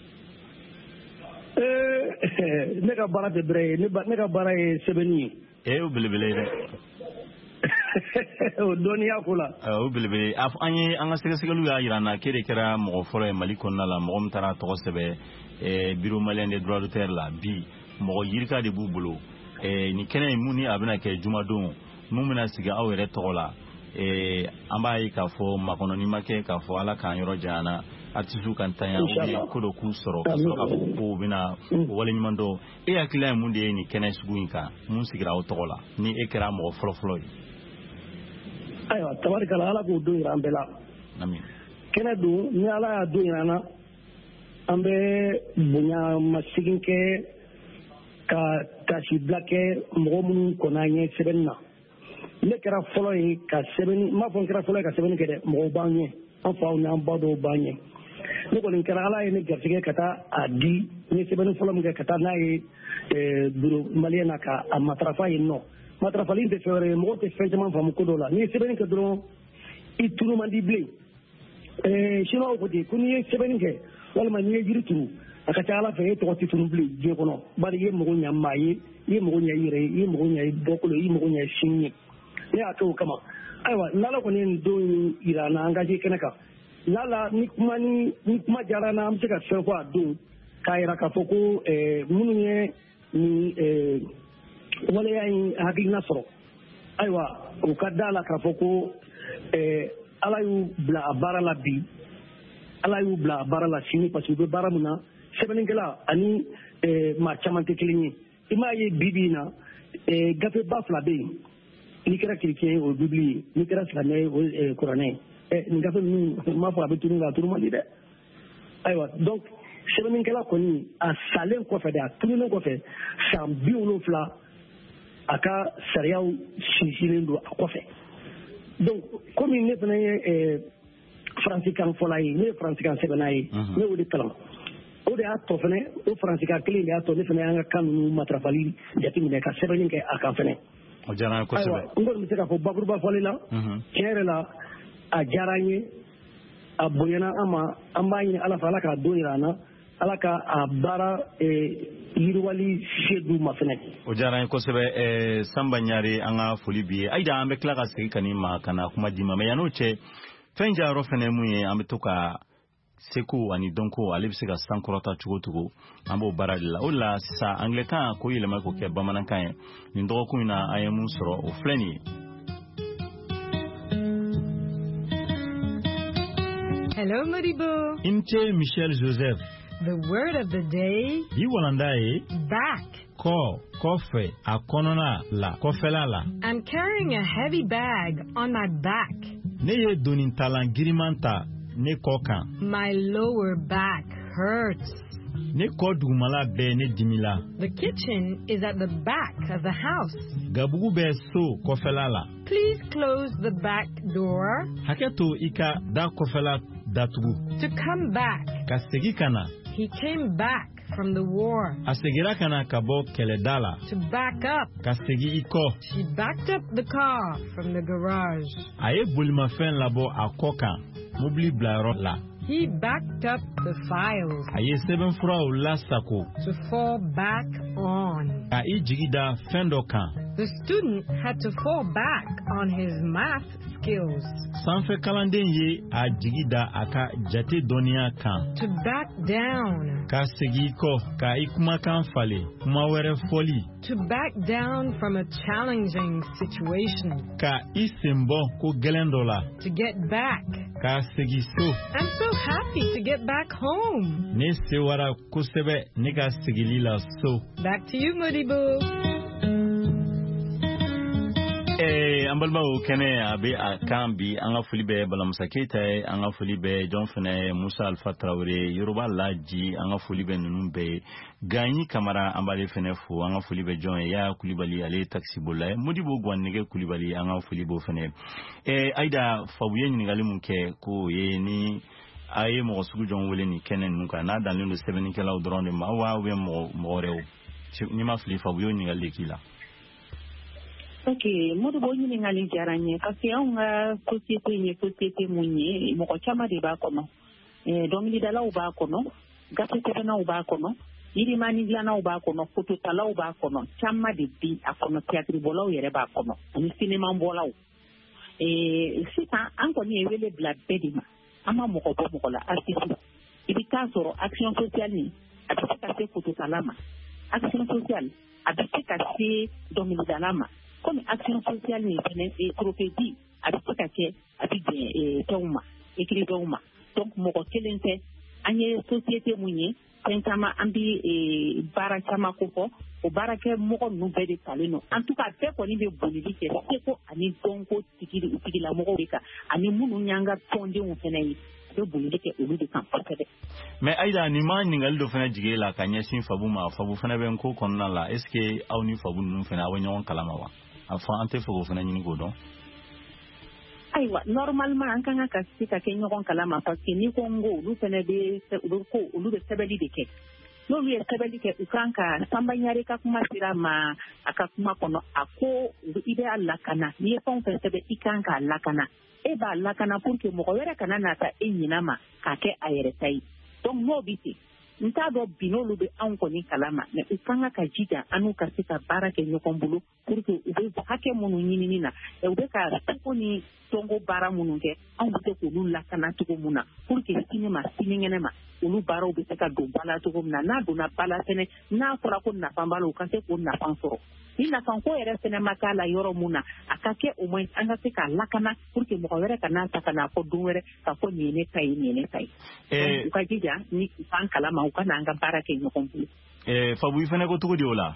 Ne ka baara tɛ bɛrɛ ye ne ka baara ye sɛbɛnni ye. O belebele dɛ. O dɔnniya ko la. O belebele an ye an ka sɛgɛsɛgɛliw y'a jira an na k'e de kɛra mɔgɔ fɔlɔ ye Mali kɔnɔna la mɔgɔ min taara tɔgɔ sɛbɛ bureau malien des droits d'auteur la bi mɔgɔ yirika de b'u bolo nin kɛnɛ in mun ni a bɛna kɛ jumadon mun bɛna sigi aw yɛrɛ tɔgɔ la an b'a ye k'a fɔ makɔnɔni ma kɛ k'a fɔ Ala k'an yɔrɔ janyana artistes kan tanya ou bien ko dɔ k'u sɔrɔ ka sɔrɔ k'a fɔ ko u bɛna waleɲuman dɔn e hakilila ye mun de ye nin kɛnɛ sugu in kan mun sigira aw tɔgɔ la ni e kɛra mɔgɔ fɔlɔfɔlɔ ye. Ayiwa tabarikala Ala k'o don jira an bɛɛ la. Amin. Kɛnɛ don ni Ala y'a don jira an na an bɛ bonya masegin kɛ ka tasibila kɛ mɔgɔ minnu kɔnna an ye sɛbɛnni na. Ne kɛra fɔlɔ ye ka sɛbɛnni n b'a fɔ n kɛra fɔlɔ ye ka sɛbɛnni kɛ dɛ mɔgɔw b'an ɲɛ an faw ni an ba dɔw b'an ɲɛ. Ne kɔni kɛra Ala ye ne garisɛgɛ ka taa a di n ye sɛbɛnni fɔlɔ min kɛ ka taa n'a ye bureau malien na ka a matarafa yen nɔ. Matarafali tɛ fɛn wɛrɛ ye mɔgɔw tɛ fɛn caman faamu ko dɔw la n'i ye sɛbɛnni kɛ dɔrɔn i tunu man di bilen sinon ko ten ko n'i ye sɛbɛnni kɛ walima n'i ye jiri turu a ka ca Ala fɛ e tɔgɔ tɛ tunu bilen diɲɛ kɔnɔ bari i ye mago ɲɛ maa ye i ye mago ɲɛ i yɛrɛ ye i ye mago ɲɛ i bɔkolo i ye mago ɲɛ sini ye ne y'a kɛ o kama ayiwa n'Ala kɔni ye nin don in jira an na engagé kɛnɛ kan n'Ala ni kuma diyara n na an bɛ se ka fɛn fɔ a don k'a jira k'a fɔ ko minnu ye nin waleya in hakilina sɔrɔ ayiwa u ka da la k'a fɔ ko Ala y'u bila a baara la bi Ala y'u bila a baara la sini parce que u bɛ baara min na sɛbɛnnikɛla ani maa caman tɛ kelen ye i m'a ye bi in na gafe ba fila bɛ yen n'i kɛra chrétien ye o ye bibili ye n'i kɛra silamɛ ye o ye kuranɛ ye nin gafe ninnu n m'a fɔ a bɛ tunu nka a tunu man di dɛ ayiwa donc sɛbɛnnikɛla kɔni a salen kɔfɛ de a tununen kɔfɛ san 70 a ka sariyaw sinsinnen don a kɔfɛ donc komi ne fana ye faransikan fɔla ye ne ye faransikan sɛbɛnna ye ne y'o de kalan o de y'a tɔ fɛnɛ o faransikan kelen de y'a tɔ ne fana y'an ka kan ninnu matarafali jateminɛ ka sɛbɛnni kɛ a kan fɛnɛ. O diyara n ye kosɛbɛ. Ayiwa n kɔni bɛ se k'a fɔ bakuruba fɔli la tiɲɛ yɛrɛ la a diyara an ye a bonyana an ma an b'a ɲini Ala fɛ Ala k'a don jira an na Ala ka a baara yiriwali se d'u ma fɛnɛ. O diyara n ye kosɛbɛ Sanba Ɲare an ka foli b'i ye Ayida an bɛ tila ka segin ka n'i ma ka na kuma di ma mais yan'o cɛ fɛn jayɔrɔ fɛnɛ mun ye an bɛ to ka Seko ani dɔnko ale bɛ se ka sankɔrɔta cogo o cogo an b'o baara de la o la sisan anglais ko yɛlɛma k'o kɛ bamanankan ye nin dɔgɔkun in na an ye mun sɔrɔ o filɛ nin ye. Hello, Modibo. Imche Michel Joseph. The word of the day. Yiwalandae. Back. Ko, kofe, akonona la, kofela la. I'm carrying a heavy bag on my back. Ne ye donin talan girimanta ne kokan. My lower back hurts. Ne ko dugumala be ne dimila. The kitchen is at the back of the house. Gabugu be so kofela la. Please close the back door. Haketo ika da kofela datugu. To come back. Kasegi kana. He came back from the war. Asegira kana kabo keledala. To back up. Kasegi iko. She backed up the car from the garage. Aye bulima fen labo akoka. Mubli blaro la. He backed up the files. Aye seven fura ula sako. To fall back on. Aye jigida fendokan. The student had to fall back on his math skills. Sanfe kalanden ye a jigida aka jate donia kan. To back down. Ka segi ko ka ikuma kan fale kuma were foli. To back down from a challenging situation. Ka isembo ko gelendola. To get back. Ka segi so. I'm so happy to get back home. Ne sewara kusebe ne ka segilila so. Back to you, Modibo. Ambalba kene abi akambi anga fulibe balamusa keita anga fulibe jonfene Musa Alpha Traoré Yoruba Laji anga fulibe nunumbe Gagny Camara ambale fenefu anga fulibe John ya kulibali ale taxi bola Modibo gwanege kulibali anga fulibo fene aida fabuye ngali munke ko ye ni aye mo sugu jon wele ni kenen nuka na dan le 7 kala odron de mawa we mo rew ni ma fli fabuye ngali kila. Okay, Modibo ni ngali jaranye kasi nga société munye moko chama de ba kono domili dala u ba kono gafete na u ba kono yiri mani na u ba kono foto tala u ba kono chama de bi akono théâtre bolaw yere ba kono ani cinéma bolaw sita anko ni wele bla bedima ama moko la artiste ibika soro action sociale ni abika se foto talama action sociale abika se domili dalama comme action sociale ni et prophétie avec ce qu'est avec toma écrit toma donc moko kelente anye société munye tentama ambi barakama ko o barake moko no be de taleno en tout cas te ko ni be bonidi ke ko ani donko tigi la moko beka ani munu nyanga tonde on fenayi be bonidi ke olu de kan pakede mais aida ni ma ningal do fena jigela kanya sin fabu fena ben ko konna la est ce que awni fabu nun fena wanyon kalama wa afa ante fogo fana nyini godon aywa normalement an kan ka sika ke nyogon kalama parce que ni kongo lu fene de lu de sebeli de ke no lu sebeli ke ukanka samba nyare ka kuma sirama aka kuma kono ako ide alakana ni fon fe sebe ikanka alakana e ba alakana pour que mo wera kana na ta enyinama ka ke ayere tai donc no biti nta do binolu be an koni kalama ne ukanga ka jida anu ka sika barake nyokombulu pour que ube hake munu nyini na ube ka koni tongo bara munu ke an bute ko lulla kana tugo muna pour que sinema sinengene ma ulu baro be ka do bala tugo muna na do na bala sene na fora ko na pambalo ka se ko na pansoro ina kan ko ere sene makala yoro muna akake o moins anga se ka lakana pour que mo were kana takana ko dunwere ka ko nyene tai ka jida ni kan kalama ukana anga barake nyokombulu fabu ifene ko tugo diola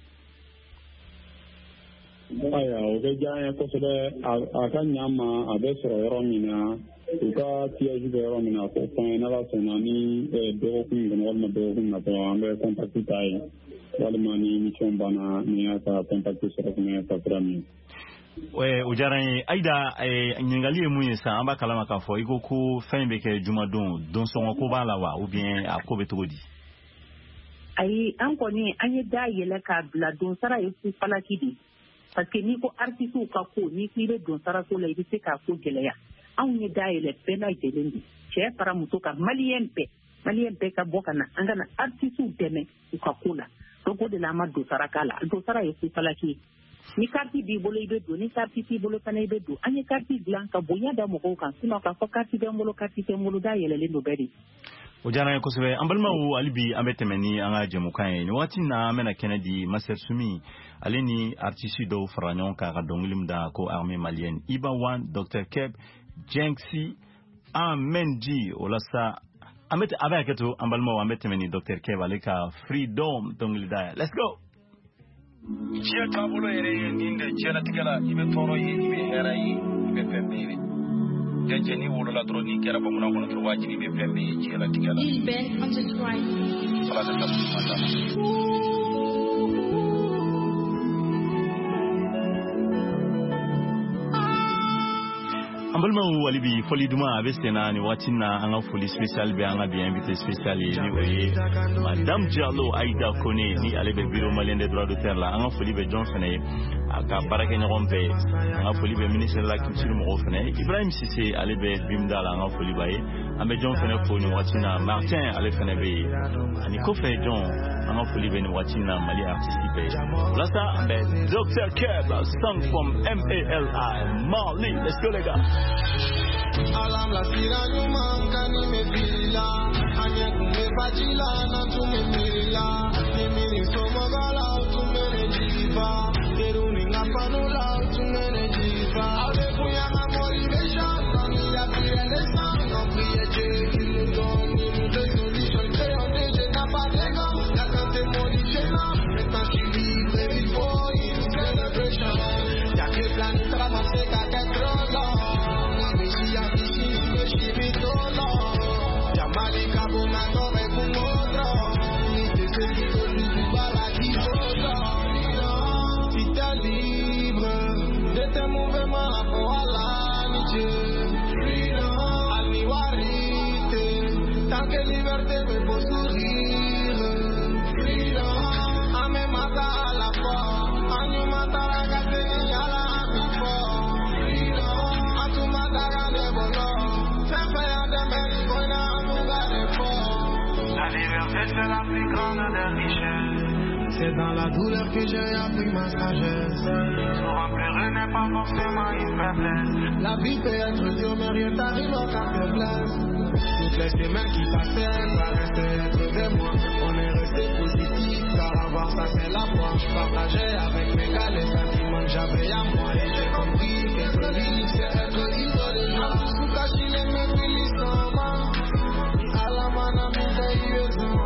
aya o be jaya ko so de aka nyama abe soro yoro mina uka tiya ju yoro mina ko pan na la sonani do ko ngi no ma do ko na to ambe contact tai wala mani mi chombana ni aka contact soro ko na ta prami ujaran aida ngali mu yesa amba kalama ka fo iko ko fembe ke jumadon don songo ko bala wa ou bien akobe togodi ai anko ni anye da yele ka bla don sara yesu falakidi parce que ni ko artiste ka ko ni kibe don sara ko la ibise ka ko geleya an ye da yele pena itendi che para muto ka malien pe ka bokana angana artiste deme ka kula donc de la ma do sara kala do sara yesu falaki ni karti bi bolo ibe do ni karti ti bolo kana ibe do anye karti blanca boya da mo ko kan sino ka ko karti de mbolo da yele le no beri o jana ko sebe ambalma o alibi ametemeni anga jemukan ni wati na mena Kennedy Maser Sumi aleni artiste do franyon ka ga dongilim da ko armée malienne Iba Wan Dr Keb Jenksi Amenji olasa amete abaketo ambalmo amete meni Dr. Kebaleka freedom tonglida. Let's go. Chia tabulo ere ninde chena tigala ibe toro yi ibe hera yi ibe pembe. Jeni wolo la droni kera bamuna kono to waji ibe pembe chela tigala. Ibe on the right. Sala ta mata. Ambalma walibi foli duma abesena ni watina anga foli special be anga bi invité spécial ni oye Madame Diallo Aïda Kone ni alebe bureau malien des droits d'auteur la anga foli be John Fene aka barake nyombe anga foli be ministre de la culture mo Fene Ibrahim Sissé alebe bimda la anga foli baye ambe John Fene ko ni watina Martin ale Fene be ani ko fe John anga foli be ni watina Mali artiste be lasa be Dr. Keb song from MALI Mali. Let's go les gars. Alam la tira nyuma kani me bila anya kume pachila na tume mila mimi somo gala tume jiva deruni ngapanula tume jiva ale kuya na motivation kani ya piende sana priye ilungoni de solution te onde je na padega na kante modichena meta chibi baby boy celebration ya que plan traverse ka control. C'est la plus grande des richesses. C'est dans la douleur que j'ai appris ma sagesse. Souvent pleurer n'est pas forcément une faiblesse. La vie peut être dure, mais rien t'arrive en cas de faiblesse. Toutes les semaines qui passaient paraissaient être des mois. On est resté positif, car avoir ça c'est la foi. Je partageais avec mes gars les sentiments que j'avais à moi. Et j'ai compris qu'être libre c'est être libre de gens. Sous cacher les mépris sans main. À la main à mes veilleux.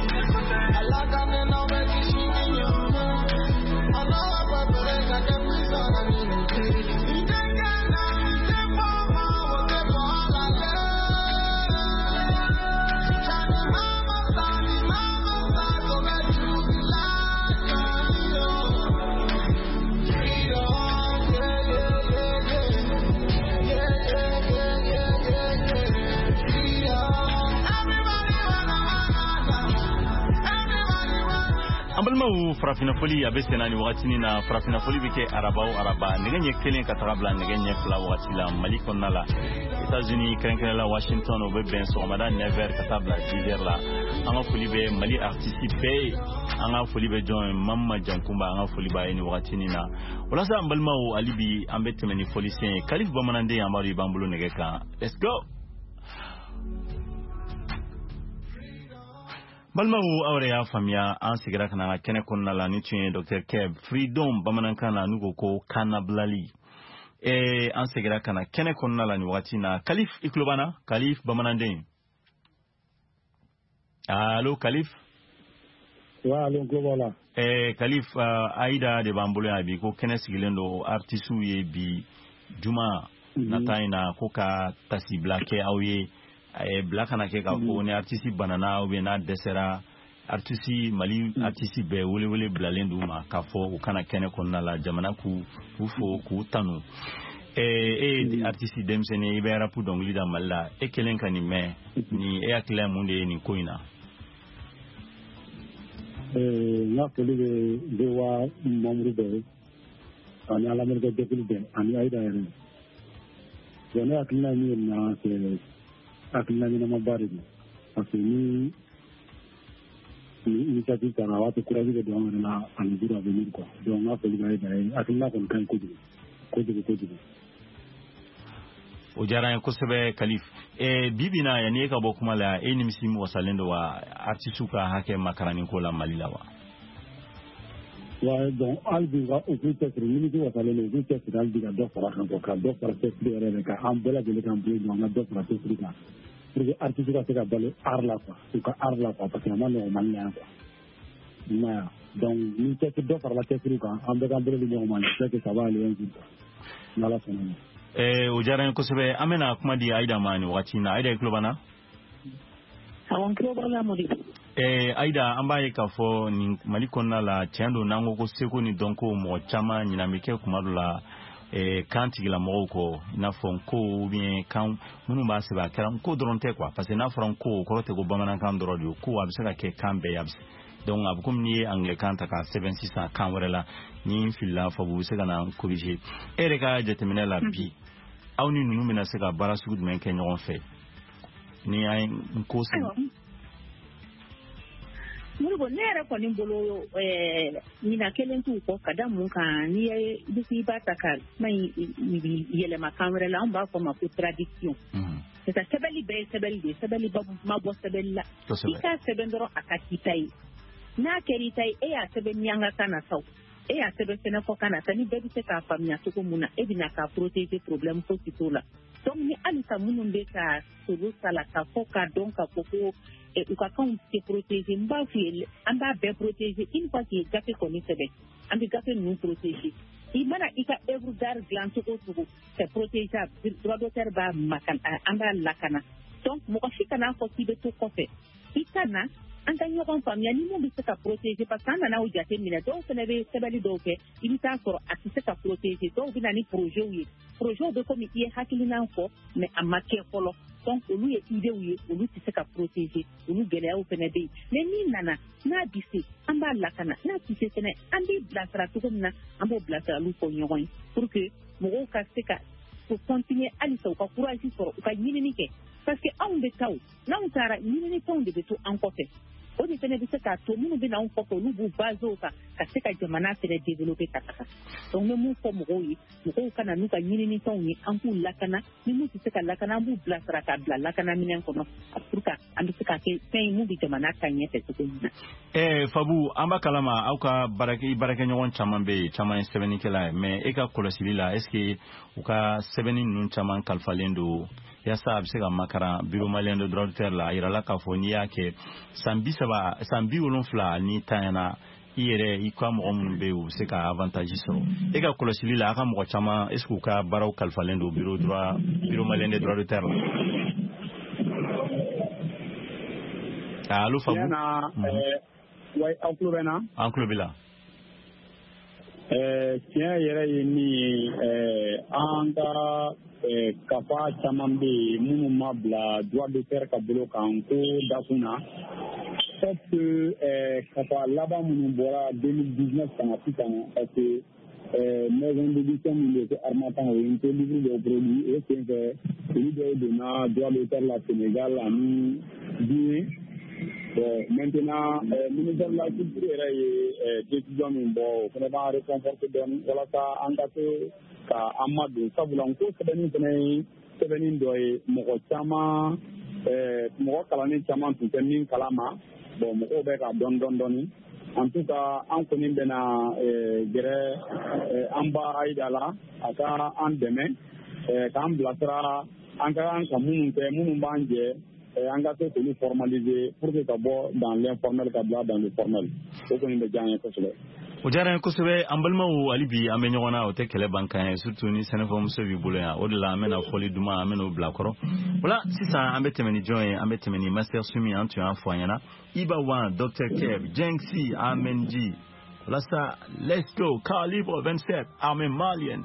Ambalma farafina foli abesena ni wakati na farafina foli bike araba ngenye kelen katabla ngenye fla wakati la Mali konna la États-Unis krenkela la Washington obe ben so ramadan never katabla dizer la anga foli be Mali artiste anga foli be John Mamma Jankumba anga foli ba ni wakati na wala sa ambalma alibi ambeteme ni foli sen Kalif bamanande amari bambulo negeka. Let's go. Balmaou awreya famia an sigira kana kene konna la ni tun Dr. Keb freedom bamanankana nugo ko kanablali an sigira kana kene konna la ni wati na Kalif iklobana Kalif bamanande. Allo Kalif. Wa allo globala. Kalif Aïda de bambule abi ko kene sigilendo artisu ye bi juma nataina ko ka tasi blake awye black na ke ka ko ni artiste banana ou bien na desera artiste Mali artiste be wole blalendu ma ka fo o kana kene konna la jamana ku fo ku tanu artiste demsene ibera pu dongli da malla kelen kan ni akla munde ni koina na poli de wa mamru be ani ala mer de be ani Aïda ere yone akla ni na ke akila ni mabari parce ni tati kana watu kuraji de doang na anjura venir quoi donc na poli Aïda akila kon kan ko o jara ko sebe Kalif bibina yani ka bokuma la nimisimu wasalendo wa artisuka hake makarani ko la Mali lawa Ouais, donc, Albiga, au bout de minutes, on va aller le bout de Albiga, d'autres à d'autres à cette prière, avec un bel de l'Écampé, on a d'autres à cette prière. Pour que l'artiste va se gabaler Arla, ou qu'à Arla, parce qu'il y a un malien. Donc, nous sommes d'autres à la tête, en bégambre de l'Union, c'est que ça va aller un peu. Voilà, c'est au Jaran Kosobe, Amena Kumadi Aida Mani, Watina, Aida Klobana. Awon Klobana Modi. Aida ambaye kafo ni malikona la chando nango ko seko ni donko mo chama ni na meke kumadula kanti la moko na fonko bien kan munu ba se ba karam ko dronte quoi parce que na franco ko te go bamana kan dorodio ko abisa ke kambe yabs donc abukum ni angle kanta ka 7600 kan wala ni filla fo bu se kana ko bije ere ka jetemina la bi awni nunu mena se ka bara sugud men ke nyon fe ni ay ko se Mulugo nera kwa nimbolo nina kelen tu ko kada munka ni bisi bataka mai yele makamera la amba ko ma contradiction c'est ça sebeli babu mabo sebella ika sebendoro akakitai na keritai ya seben nyanga kana saw ya seben sena ko kana tani bebi se ka famia to ko muna ebina ka protéger problème ko titola donc ni alisa munun be ka solo sala ka foka donc ka koko et ou quand se protéger mba fi anda be protéger une fois que gafe connaître be andi gafe nous protéger imana ika every dar glance ko to se protéger droit d'auteur ba makan anda lakana donc mo ko fikana ko tibe to ko fe ikana anda nyoko famia ni mo be se ka protéger parce que na ujate mina donc se leve sebali doke ibita ko akise ka protéger donc bina ni projet de comité hakilina ko mais amake kolo donc olu ye idée wu olu ti se ka protéger olu gele au fenede mais ni nana na bisi amba lakana na ti se tene ambi blasra to comme na ambo blasra lu ko nyoy pour que mo ka se ka pour continuer ali so ka courage so ka nyini ke parce que on de taw na on tara nyini taw de to en côté o ni tene se ka to mu be na on ko lu bu bazo ka se ka jamana se développer kataka donc mu ko mo kana nu ka nyini taw ni an ku lakana ni mu se ka lakana bu blasra ka bla lakana minen ko no afurka andu se ka ke tay mu bi jamana kan yete to ko fabu amba kalama au ka barake nyon chamambe chaman 7 kila mais e ka kolosibila est-ce que u ka 7 nun chaman kalfalendo yasa absega makara biro malendo droiter la irala ka fonia ke sambi wolonfla ni tayana ire ikwa mo mbe u se ka avantage so e ka kolosili la ka mo chama esku ka baraw kalfalendo biro malendo droiter allo fabu ouais enclubela tiens yere ni anga kafa caman bɛ yen minnu ma bila droit d'auteur ka bolo kan ko dakuna sauf que kafa laban minnu bɔra 2019 kana sisan parce que maison d'édition min bɛ ko Harmattan o ye n ko livre dɔw produit o sen fɛ olu dɔw donna droit d'auteur la Sénégal ani Guinée. Bon, maintenant, ministère de la Culture yɛrɛ ye décision min bɔ o fana b'an réconforter dɔɔni walasa an ka se ka an ma don sabula n ko sɛbɛnni fana ye sɛbɛnni dɔ ye mɔgɔ caman mɔgɔ kalannen caman tun tɛ min kalama bon mɔgɔw bɛ ka dɔɔni en tout cas an kɔni bɛna gɛrɛ an ba Aïda la a ka an dɛmɛ k'an bilasira an ka kan ka minnu kɛ minnu b'an jɛ an ka se k'olu formaliser pour que ka bɔ dans l'informel ka bila dans le formel o kɔni bɛ diya an ye kosɛbɛ. o diyara n kosɛbɛ an balimaw hali bi an bɛ ɲɔgɔn na o tɛ kɛlɛ ban kan ye surtout ni sɛnɛfɔmuso b'i bolo yan o de la an bɛna fɔli duman an bɛna o bila kɔrɔ o la sisan an bɛ tɛmɛ ni jɔn ye an bɛ tɛmɛ ni master sumi an tun y'a fɔ an ɲɛna Iba Wan Dr Kev Jengsi Amenji walasa let's go Calibre 27 armée malienne.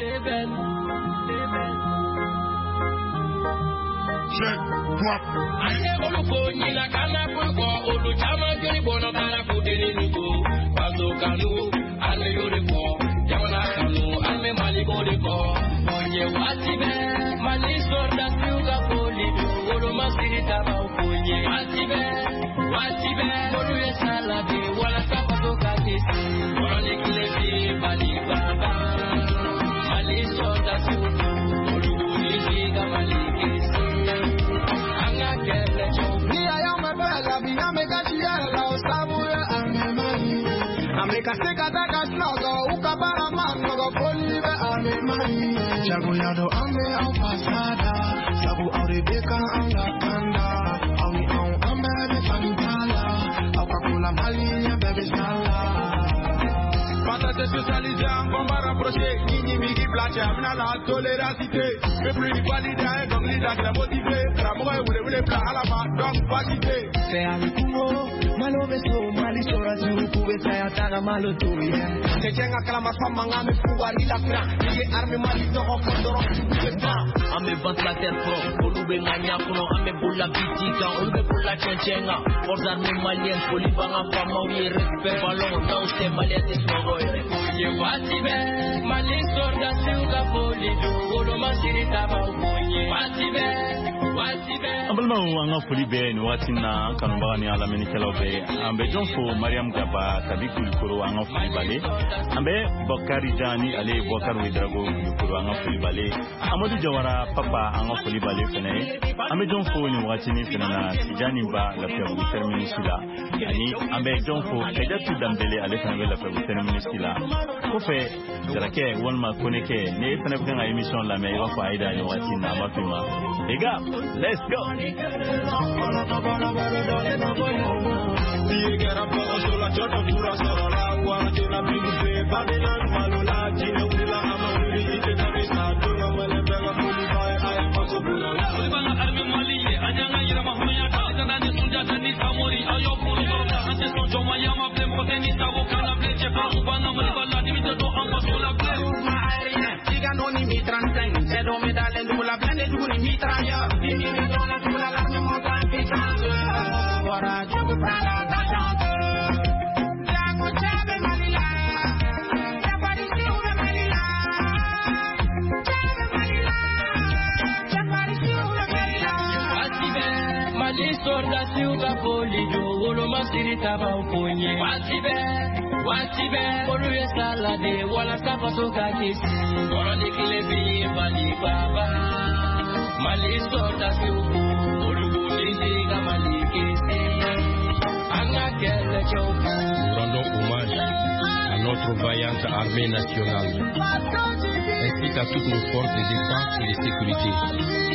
Ane boluko nyina kana kuko olu chama joni bono kana kudeni nuko paso kanu ane yoriko jamana kanu ane maliko deko onye watibe mali sorda tuga polido olu masirita ba ukonye watibe olu yesala de wala sabato katisi wala kilesi bali baba mali sorda tuga olu uliga maliki Ameka sekata jago yado ame au pasada sabu au rebeka anga kanda au ni au ame de fanitala au kakula malinya bebe sala Patate socialisé en combat rapproché Nini migi plache amina la toléracité Le plus validé donc l'idée qui l'a motivé Ramore voulez plat à la main donc fatigué C'est à l'Ikungo Malo beso mali sora zuru kube saya taga malo tuye Se jenga kalama fama ngame fuwari la fra Nige arme mali doko kondoro Ame vente la terre pro Olube nganya kuno ame bula bitika Olube bula chenchenga Force armée malienne Polibanga fama uye respect ballon Non c'est malien des soros Ye watibe Mali sorda siuga polido Oloma sirita ba ukonye Watibe Abalma wanga foli be ni wati na kanumba ni ala menikelo be ambe jonfo Mariam Gaba tabikul koro wanga foli bale ambe Bakari Jani ale Bakar Widrago koro wanga foli bale Amadou Jawara papa anga foli bale fene ambe jonfo ni wati ni fene na Tijani ba la febu termini sila ani ambe jonfo Kajatu Dambele ale fene la febu termini sila kofe jarake wonma koneke ne fene fene émission la me wa faida ni wati na mafima les gars let's go Sorda siuga polido Oloma sirita ba ukonye Watibe Olu yesalade Wala sapa soka kisi Oro nikile biye bali baba Mali sorda siuga Olu gulisi mali kisi Anga kele choku Rendons hommage à notre vaillante armée nationale ainsi qu'à toutes nos forces de défense et de sécurité.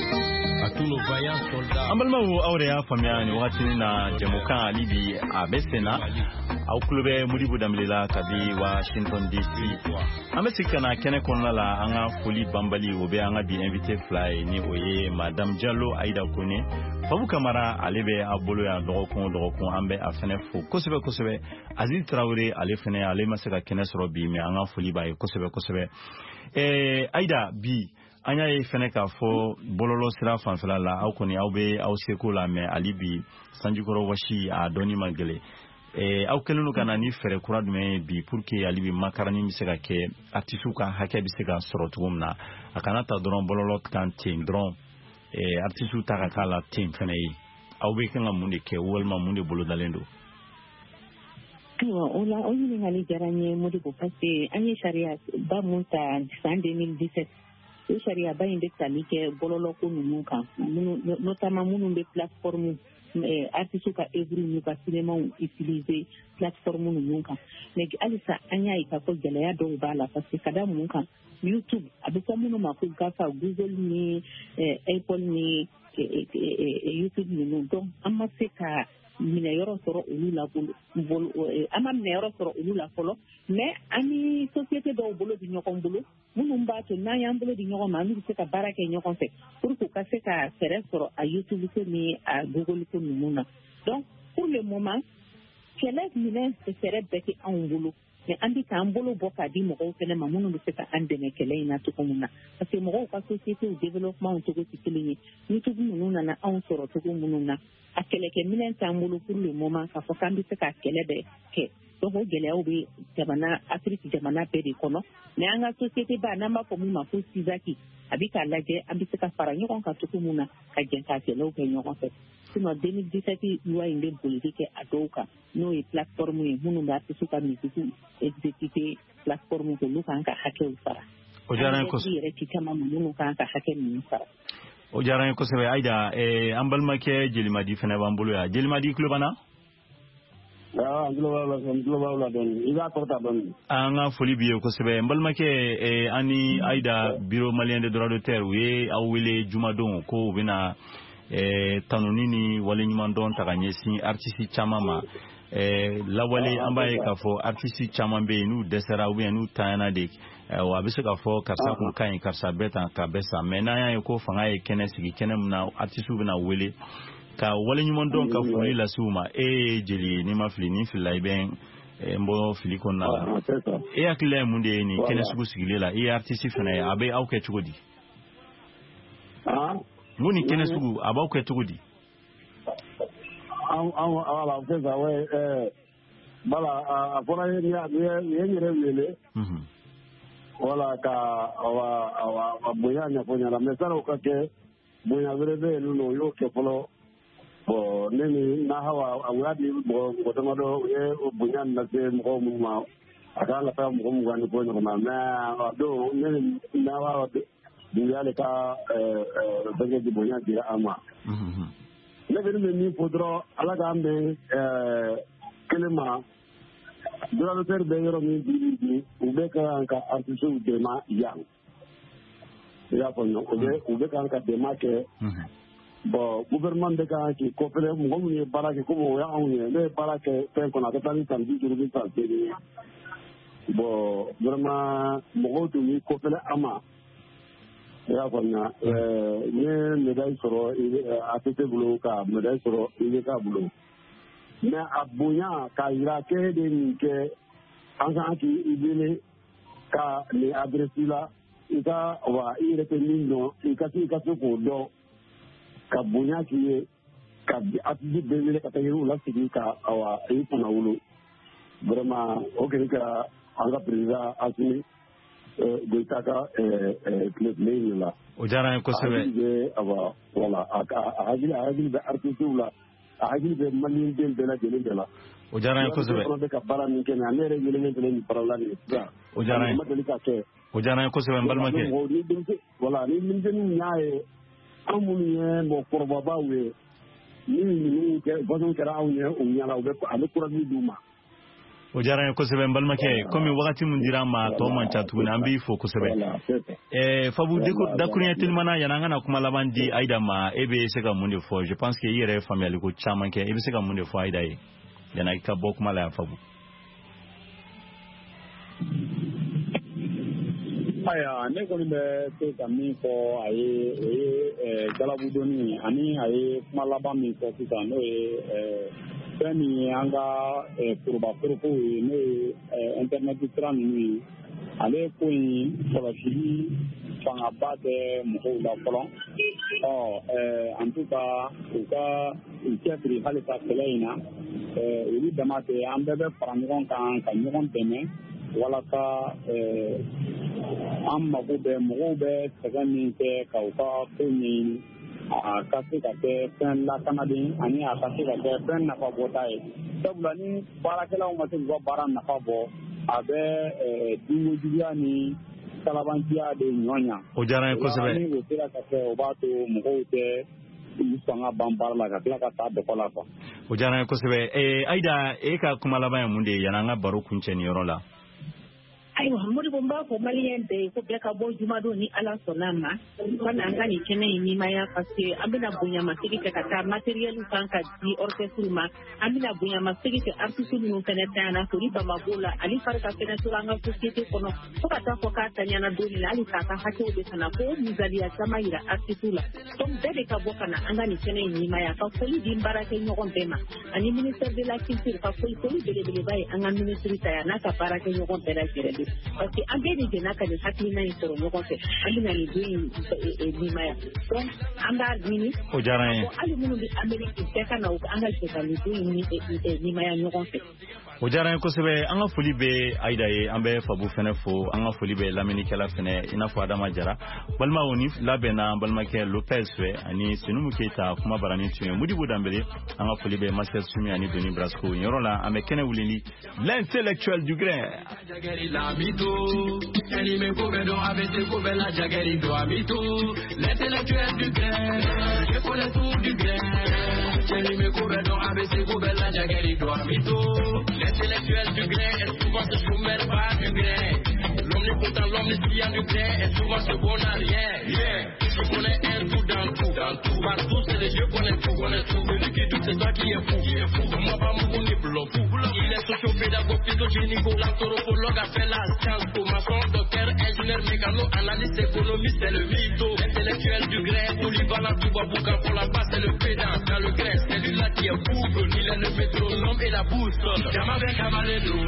Ambalma aure ya famia ni wakati na jamukan alibi abesena au klube Modibo Dambele kabi Washington DC amesika na kene konala anga foli bambali obe anga bi invité fly ni oye Madame Diallo Aida Kone Fabu Kamara alebe abolo ya dogokon ambe afene fo kosebe Aziz Traoré alefene ale masaka kene soro bi me anga foli baye kosebe Aida bi anya ye fene ka fo bololo sira fanfela la au koni au be au seko la me alibi sanjukoro washi a doni magele au kelunu kana ni fere kurad me bi pour que alibi makarani miseka ke artisuka hake biseka soro tugumna akana ta dron bololo kan tin dron artisu ta kala tin fene yi au be kanga munde ke wolma munde bolo dalendo ola oyini ngali jaranye Modibo parce anye sharia ba munta en 2017 o sharia ba inde talike bololo ko nuka notamment munu be plateforme artisuka evri nuka cinéma utiliser plateforme nuka mais alisa anya ikako gelaya do bala parce que kada muka YouTube abisa munu mako gafa Google ni Apple ni YouTube ni donc amma seka mina yoro soro ulula bolo ama mina yoro soro ulula folo mais ani société do bolo di ñokon bolo munu ba to na yam bolo di ñokon ma mi se ka barake ñokon fe pour que ka se ka sere soro a YouTube ko ni a Google ko ni muna donc pour le moment kele mina se sere beki en bolo mais andi ka mbolo boka di mo ko fene ma munu se ka ande me kele ina to ko muna parce que mo ko ka société au développement to ko tikili ni to munu na en soro to ko munu na akele ke minen tambulu pour le moment ka fo kambi se ka kele be ke to ho gele o be jamana Afrique jamana be de kono mais anga société ba namba ko mu ma fo sizaki abika laje ambi se ka fara nyoko ka to kumuna ka jenta ke lo ke nyoko fe sino 2017 loi inde politique adoka no e plateforme munu da su ka mi su exécuter plateforme ko lu kan ka hakel fara o jaran ko dire ki kama munu kan ka hakel ni fara o jaran ko sebe Aida ambal make Jelimadi fene bambulu ya Jelimadi klubana Anga foli biye kosɛbɛ mbalmakɛ ani Aïda bureau malien de droits de terre u ye aw wele jumadon ko u bɛna tanuni ni waleɲuman dɔn ta ka ɲɛsin artiste caman ma lawale an b'a ye k'a fɔ artiste caman bɛ yen n'u dɛsɛra ou bien n'u tanyana de wa a bɛ se k'a fɔ karisa kun ka ɲi karisa bɛɛ tan ka bɛɛ sa mais n'an y'a ye ko fanga ye kɛnɛ sigi kɛnɛ min na artiste bɛna wele ka waleɲuman dɔn ka foli lase u ma e ye jeli ye n'i ma fili ni filila i bɛ n bɔ fili kɔnɔna la e hakilila ye mun de ye nin kɛnɛ sugu sigilen la i ye artiste fana ye a bɛ aw kɛ cogo di mun ni kɛnɛ sugu a b'aw kɛ cogo di wala sisan bala a fɔra ye yɛrɛ wele wala ka bonya ɲɛfɔ ɲɛna mais sani o ka kɛ bonya wɛrɛ bɛ yen nɔ o y'o kɛ fɔlɔ bon ne ni Nahawa a y'a di mɔgɔ damadɔ u ye bonya lase mɔgɔw minnu ma a ka lafiya mɔgɔ 20 ni kɔ ɲɔgɔn ma mais a don ne ni Nahawa y'ale ka bɛnkɛ di bonya dira an ma ne bɛ min fɔ dɔrɔn ala k'an bɛ kelen ma droit bɛ yɔrɔ min bi u bɛ kan ka artistes dɛmɛ yan i y'a faamuya u bɛ kan ka dɛmɛ kɛ bon gouvernement bɛ kan k'i kɔfɛlɛ mɔgɔ minnu ye baara kɛ komi o y'anw ye ne ye baara kɛ fɛn kɔnɔ a ka taa ni san 50 ni san 80 bon vraiment mɔgɔw tun b'i kɔfɛlɛ an ma i y'a faamuya n ye médaille sɔrɔ ATT bolo ka médaille sɔrɔ IBK bolo mais a bonya k'a jira k'e de nin kɛ an kan k'i wele ka nin adresse la i ka wa i yɛrɛ tɛ min dɔn i ka se k'o dɔn ka bonya k'i ye ka artiste bɛɛ wele ka taa yiriw lasigi ka awa i kunna wolo vraiment o kɛlen kɛra an ka président Assimi Goïta ka tile in la o diyara n ye kosɛbɛ wala a hakili bɛ artistes la a hakili bɛ maliyɛn den bɛɛ lajɛlen bɛɛ la o diyara n ye kosɛbɛ fana bɛ ka baara min kɛ ne yɛrɛ yelenen filɛ nin baara la nin sisan o diyara n ye ma deli ka kɛ o diyara n ye kosɛbɛ n balimakɛ ni denmisɛnninw y'a ye an minnu ye mɔgɔkɔrɔbabaw ye ni ninnu façon kɛra anw ye u ɲɛna a bɛ courage d'u ma o diyara n ye kosɛbɛ n balimakɛ komi wagati min dira an ma tɔ man ca tuguni an b'i fo kosɛbɛ Fabu dakuruɲɛ telimana yanni an kana kuma laban di Aïda ma e bɛ se ka mun de fɔ je pense que i yɛrɛ ye faamuyaliko caman kɛ i bɛ se ka mun de fɔ Aïda ye yanni i ka bɔ kuma la yan Fabu aya ne kɔni bɛ se ka min fɔ a ye o ye galabudonni ani a ye kuma laban min fɔ sisan n'o ye fɛn min ye an ka forobaforoko ye n'o ye internet sira ninnu ye ale ko in kɔlɔsili fangaba tɛ mɔgɔw la fɔlɔ en tout cas u ka u cɛsiri hali ka kɛlɛ in na olu dama tɛ an bɛɛ bɛ fara ɲɔgɔn kan ka ɲɔgɔn dɛmɛ walasa an mago bɛ mɔgɔw bɛ sɛgɛn min kɛ ka u ka ko ɲɛɲini a ka se ka kɛ fɛn lakanaden ani a ka se ka kɛ fɛn nafa bɔta ye sabula ni baarakɛlaw ma se k'u ka baara nafa bɔ a bɛ dunkojuguya ni kalabantiya de ɲɔɲa o diyara n ye kosɛbɛ ni o sera ka kɛ o b'a to mɔgɔw tɛ u fanga ban baara la ka tila ka taa dɔgɔ la quoi o diyara n ye kosɛbɛ Aïda e ka kuma laban ye mun de ye yanni an ka baro kuncɛ nin yɔrɔ la ayiwa Modibo n b'a fɔ maliyɛn bɛɛ ye ko bɛɛ ka bɔ jumadon ni ala sɔnna ma fana an ka nin kɛnɛ in nimaya parce que an bɛna bonyamasegi kɛ ka taa matériel kan ka di orchestre ma an bɛna bonyamasegi kɛ artiste minnu fɛnɛ tanyana foli Bamako la ani farika fɛnɛ tora an ka société kɔnɔ fo ka taa fɔ k'a taɲana don la hali k'a ka hakɛw de kana ko misaliya caman yira artiste la donc bɛɛ de ka bɔ ka na an ka nin kɛnɛ in nimaya ka foli di n baarakɛ ɲɔgɔn bɛɛ ma ani ministère de la culture ka foli belebeleba ye an ka ministre ta yan n'a ka baarakɛ ɲɔgɔn bɛɛ lajɛlen parce que an bɛɛ de jɛna ka nin hakilina in sɔrɔ ɲɔgɔn fɛ an bɛna nin don in nimaya donc an b'a ɲini o diyara n ye hali minnu bɛ Amérique bɛɛ ka na an ka jɛ ka nin don in nimaya ɲɔgɔn fɛ o diyara n ye kosɛbɛ an ka foli bɛ Ayida ye an bɛ Fabu fɛnɛ fo an ka foli bɛ lamɛnnikɛla fɛnɛ i n'a fɔ Adama Jara balima o ni labɛnna balimakɛ Lopez fɛ ani Senumu Keita kuma barani tun ye Modibo Dambele an ka foli bɛ Marcel Sumi ani Denis Brasco yɔrɔ la an bɛ kɛnɛ wulili l'intellectuel du grain l'intellectuel du grain je connais tout du grain l'intellectuel du grain est souvent se soumettre pas du grain. L'omnipotent, l'omniscient du grain est souvent ce qu'on n'a rien. Je connais un tout dans tout. Partout c'est les jeux, connais tout. Celui qui doute c'est toi qui est fou. Moi pas mon ni blanc fou. Il est socio-pédagogue, physogénico, l'anthropologue a fait la science. Maçon, docteur, ingénieur, mécano, analyste, économiste, c'est le mytho. L'intellectuel du grain, polyvalent, tout babouka pour la base, c'est le pédant. Dans le grain, c'est lui là qui est fou. Il est le métronome et la boussole. J'aime avec Camaleno.